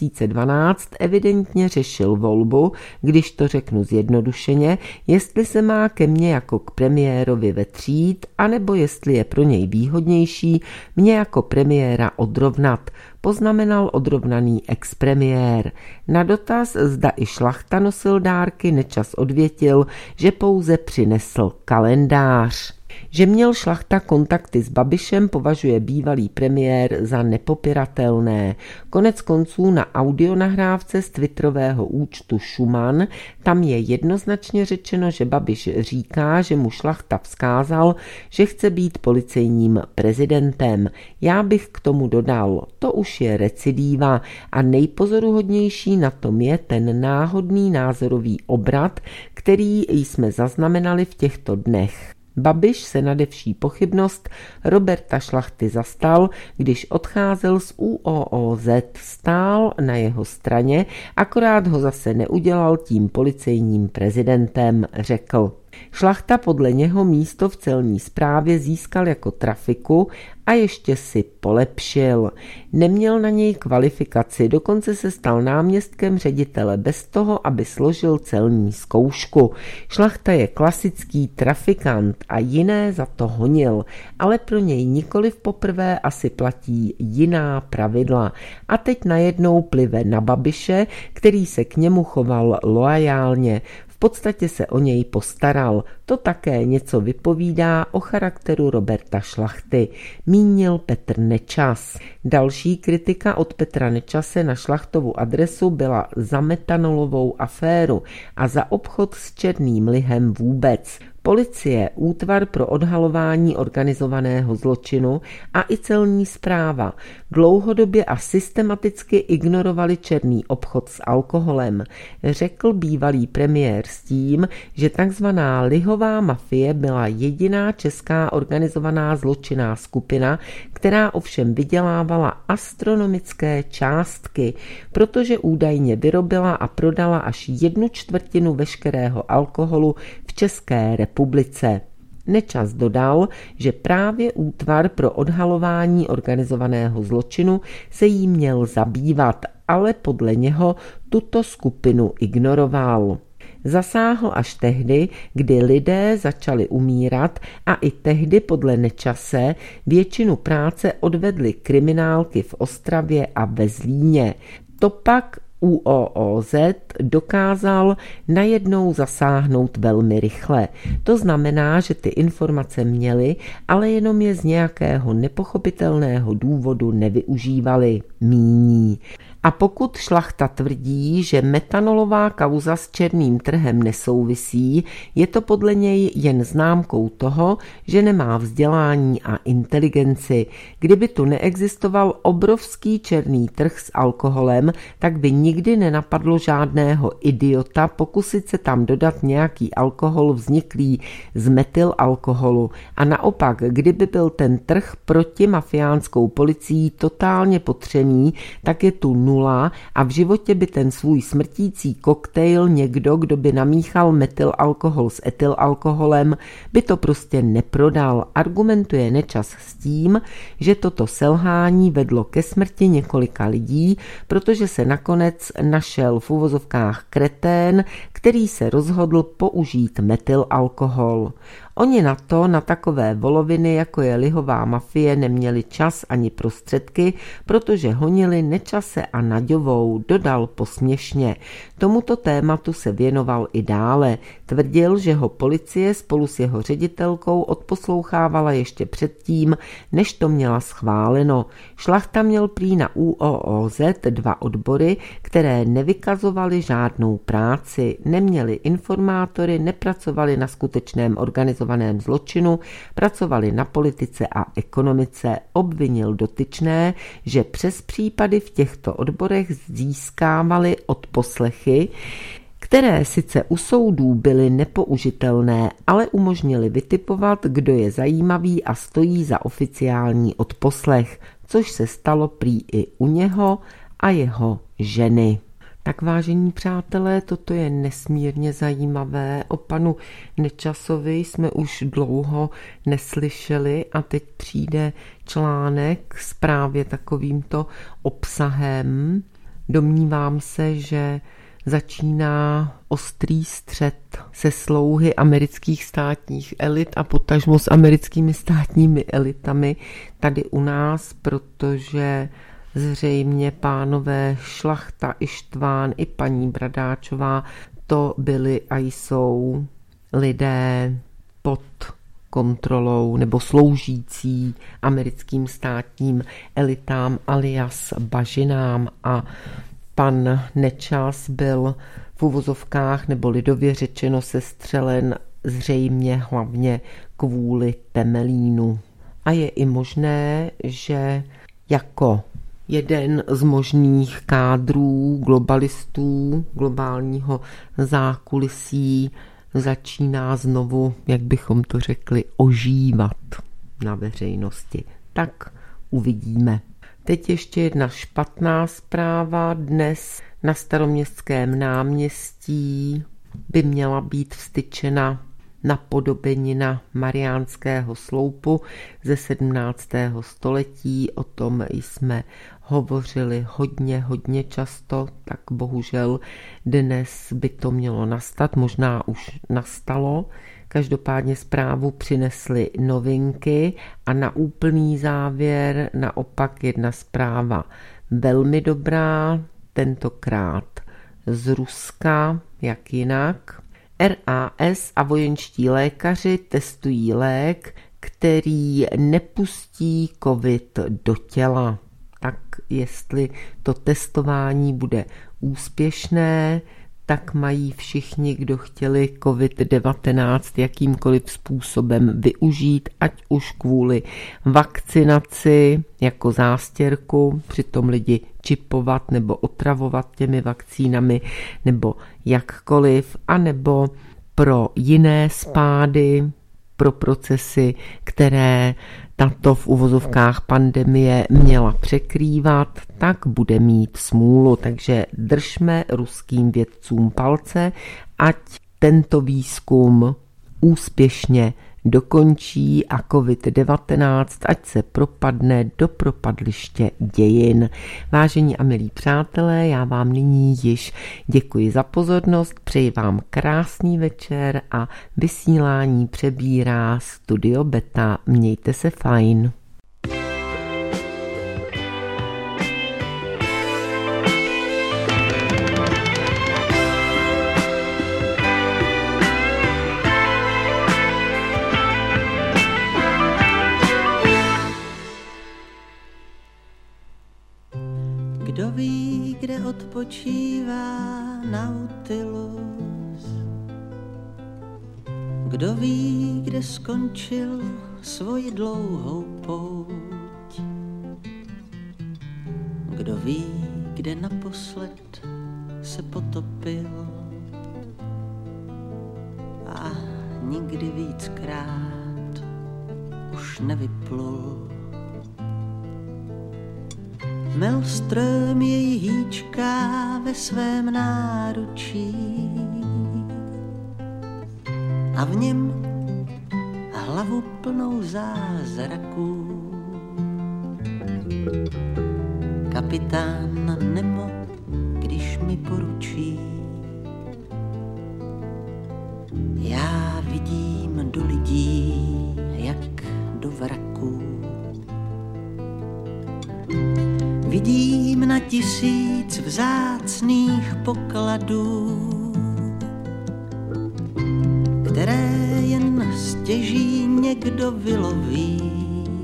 2012 evidentně řešil volbu, když to řeknu zjednodušeně, jestli se má ke mně jako k premiérovi vetřít, anebo jestli je pro něj výhodnější mě jako premiéra odrovnat, poznamenal odrovnaný expremiér. Na dotaz, zda i Šlachta nosil dárky, Nečas odvětil, že pouze přinesl kalendář. Že měl Šlachta kontakty s Babišem, považuje bývalý premiér za nepopiratelné. Konec konců na audionahrávce z twitterového účtu Šuman tam je jednoznačně řečeno, že Babiš říká, že mu Šlachta vzkázal, že chce být policejním prezidentem. Já bych k tomu dodal, to už je recidiva a nejpozoruhodnější na tom je ten náhodný názorový obrat, který jsme zaznamenali v těchto dnech. Babiš se nade vší pochybnost Roberta Šlachty zastal, když odcházel z ÚOOZ, stál na jeho straně, akorát ho zase neudělal tím policejním prezidentem, řekl. Šlachta podle něho místo v celní správě získal jako trafiku a ještě si polepšil. Neměl na něj kvalifikaci, dokonce se stal náměstkem ředitele bez toho, aby složil celní zkoušku. Šlachta je klasický trafikant a jiné za to honil, ale pro něj nikoliv poprvé asi platí jiná pravidla. A teď najednou plive na Babiše, který se k němu choval loajálně. V podstatě se o něj postaral. To také něco vypovídá o charakteru Roberta Šlachty, mínil Petr Nečas. Další kritika od Petra Nečase na Šlachtovu adresu byla za metanolovou aféru a za obchod s černým lihem vůbec. Policie, útvar pro odhalování organizovaného zločinu a i celní správa dlouhodobě a systematicky ignorovali černý obchod s alkoholem, řekl bývalý premiér s tím, že takzvaná lihová mafie byla jediná česká organizorovaná zločinná skupina, která ovšem vydělávala astronomické částky, protože údajně vyrobila a prodala až 1/4 veškerého alkoholu v České republice. Nečas dodal, že právě útvar pro odhalování organizovaného zločinu se jí měl zabývat, ale podle něho tuto skupinu ignoroval. Zasáhl až tehdy, kdy lidé začali umírat a i tehdy podle Nečase většinu práce odvedly kriminálky v Ostravě a ve Zlíně. To pak ÚOOZ dokázal najednou zasáhnout velmi rychle. To znamená, že ty informace měli, ale jenom je z nějakého nepochopitelného důvodu nevyužívali, míní. A pokud Šlachta tvrdí, že metanolová kauza s černým trhem nesouvisí, je to podle něj jen známkou toho, že nemá vzdělání a inteligenci. Kdyby tu neexistoval obrovský černý trh s alkoholem, tak by nikdy nenapadlo žádného idiota pokusit se tam dodat nějaký alkohol vzniklý z metylalkoholu. A naopak, kdyby byl ten trh proti mafiánskou policií totálně potřený, tak je tu nula a v životě by ten svůj smrtící koktejl někdo, kdo by namíchal metylalkohol s etylalkoholem, by to prostě neprodal. Argumentuje Nečas s tím, že toto selhání vedlo ke smrti několika lidí, protože se nakonec našel v uvozovkách kretén, který se rozhodl použít metylalkohol. Oni na takové voloviny, jako je lihová mafie, neměli čas ani prostředky, protože honili Nečase a Naďovou, dodal posměšně. Tomuto tématu se věnoval i dále. Tvrdil, že ho policie spolu s jeho ředitelkou odposlouchávala ještě předtím, než to měla schváleno. Šlachta měl prý na ÚOOZ 2 odbory, které nevykazovaly žádnou práci, neměli informátory, nepracovali na skutečném organizovaném zločinu, pracovali na politice a ekonomice. Obvinil dotyčné, že přes případy v těchto odborech získávali odposlechy, které sice u soudů byly nepoužitelné, ale umožnily vytipovat, kdo je zajímavý a stojí za oficiální odposlech, což se stalo prý i u něho a jeho ženy. Tak vážení přátelé, toto je nesmírně zajímavé. O panu Nečasovi jsme už dlouho neslyšeli a teď přijde článek s právě takovýmto obsahem. Domnívám se, že začíná ostrý střet se slouhy amerických státních elit a potažmo s americkými státními elitami tady u nás, protože zřejmě pánové Šlachta, Ištván i paní Bradáčová to byli a jsou lidé pod kontrolou nebo sloužící americkým státním elitám alias bažinám a pan Nečas byl v uvozovkách nebo lidově řečeno sestřelen zřejmě hlavně kvůli Temelínu. A je i možné, že jako jeden z možných kádrů globalistů globálního zákulisí začíná znovu, jak bychom to řekli, ožívat na veřejnosti. Tak uvidíme. Teď ještě jedna špatná zpráva. Dnes na Staroměstském náměstí by měla být vztyčena napodobenina Mariánského sloupu ze 17. století. O tom jsme hovořili hodně často, tak bohužel dnes by to mělo nastat, možná už nastalo. Každopádně zprávu přinesly novinky a na úplný závěr naopak jedna zpráva velmi dobrá, tentokrát z Ruska, jak jinak. RAS a vojenští lékaři testují lék, který nepustí covid do těla. Tak jestli to testování bude úspěšné, tak mají všichni, kdo chtěli COVID-19 jakýmkoliv způsobem využít, ať už kvůli vakcinaci jako zástěrku, přitom lidi čipovat nebo otravovat těmi vakcínami, nebo jakkoliv, anebo pro jiné spády, pro procesy, které tato v uvozovkách pandemie měla překrývat, tak bude mít smůlu. Takže držme ruským vědcům palce, ať tento výzkum úspěšně dokončí a COVID-19 ať se propadne do propadliště dějin. Vážení a milí přátelé, já vám nyní již děkuji za pozornost, přeji vám krásný večer a vysílání přebírá Studio Beta. Mějte se fajn.
Kdo ví, kde odpočívá Nautilus? Kdo ví, kde skončil svoji dlouhou pouť? Kdo ví, kde naposled se potopil a nikdy víckrát už nevyplul? Maelström jej hýčká ve svém náručí a v něm hlavu plnou zázraků. Kapitán Nemo, když mi poručí, já vidím do lidí, jak do vraků. Vidím na 1000 vzácných pokladů, které jen stěží někdo vyloví.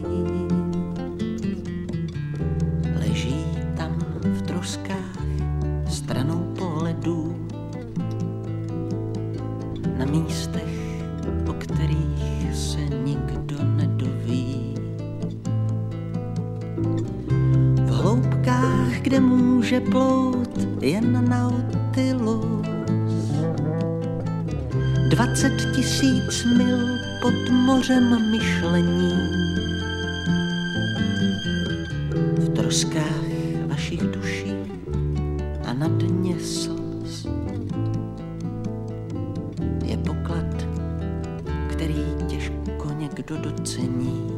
Leží tam v troskách stranou pohledů, na místech, o kterých se nikdo nedoví. V hloubkách, kde může plout jen Nautilus, 20 000 mil pod mořem myšlení. V troskách vašich duší a na dně slz je poklad, který těžko někdo docení.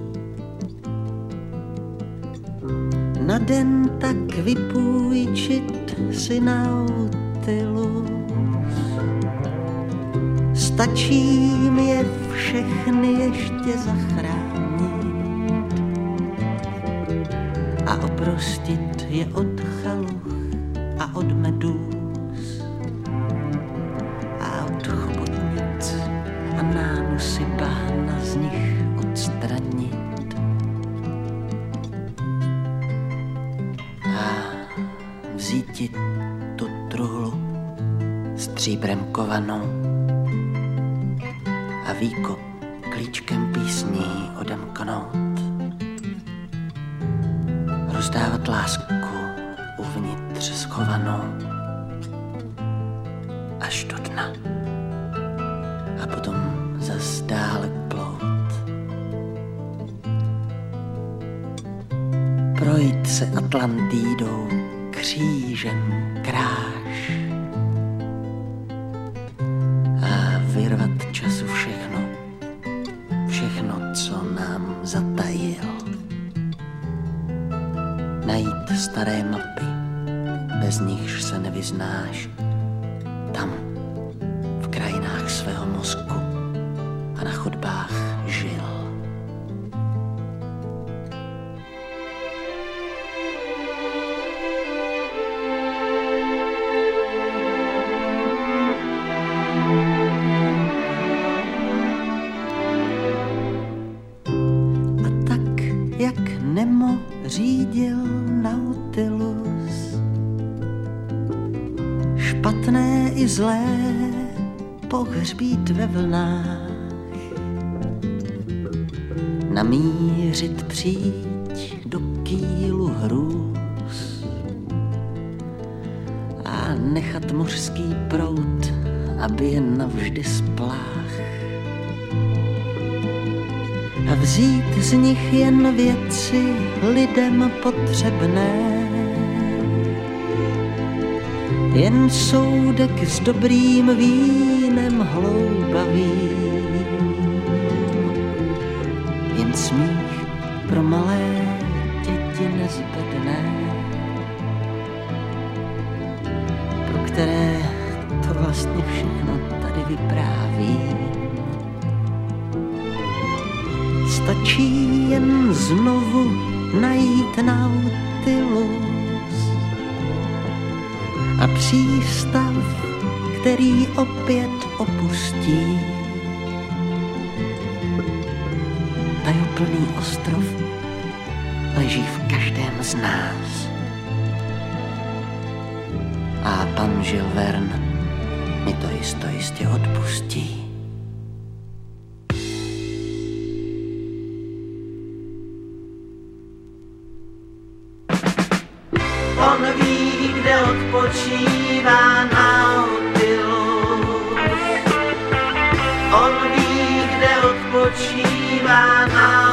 Na den tak vypůjčit si Nautilus, stačí mi je všechny ještě zachránit a oprostit je od chaluch a od medúz a od chobotnic a nánosy bahna z nich odstranit. Vzíti tu truhlu stříbrem kovanou a víko klíčkem písní odemknout. Rozdávat lásku uvnitř schovanou až do dna a potom zas dále plout. Projít se Atlantidou křížem kráž a vyrvat času všechno, co nám zatajil. Najít staré mapy, bez nichž se nevyznáš, tam, v krajinách svého mozku a na chodbách žil. Nemo řídil Nautilus, špatné i zlé pohřbít ve vlnách, namířit příď do kýlu hrůz a nechat mořský proud, aby je navždy splách. A vzít z nich jen věci lidem potřebné, jen soudek s dobrým vínem hloubavým, jen smích pro malé děti nezbedné, pro které to vlastně všechno tady vyprávím. Stačí jen znovu najít Nautilus a přístav, který opět opustí. Tajuplný ostrov leží v každém z nás. A pan Jules Verne mi to jistě odpustí. On ví, kde odpočívá Nautilus. On ví, kde odpočívá Nautilus.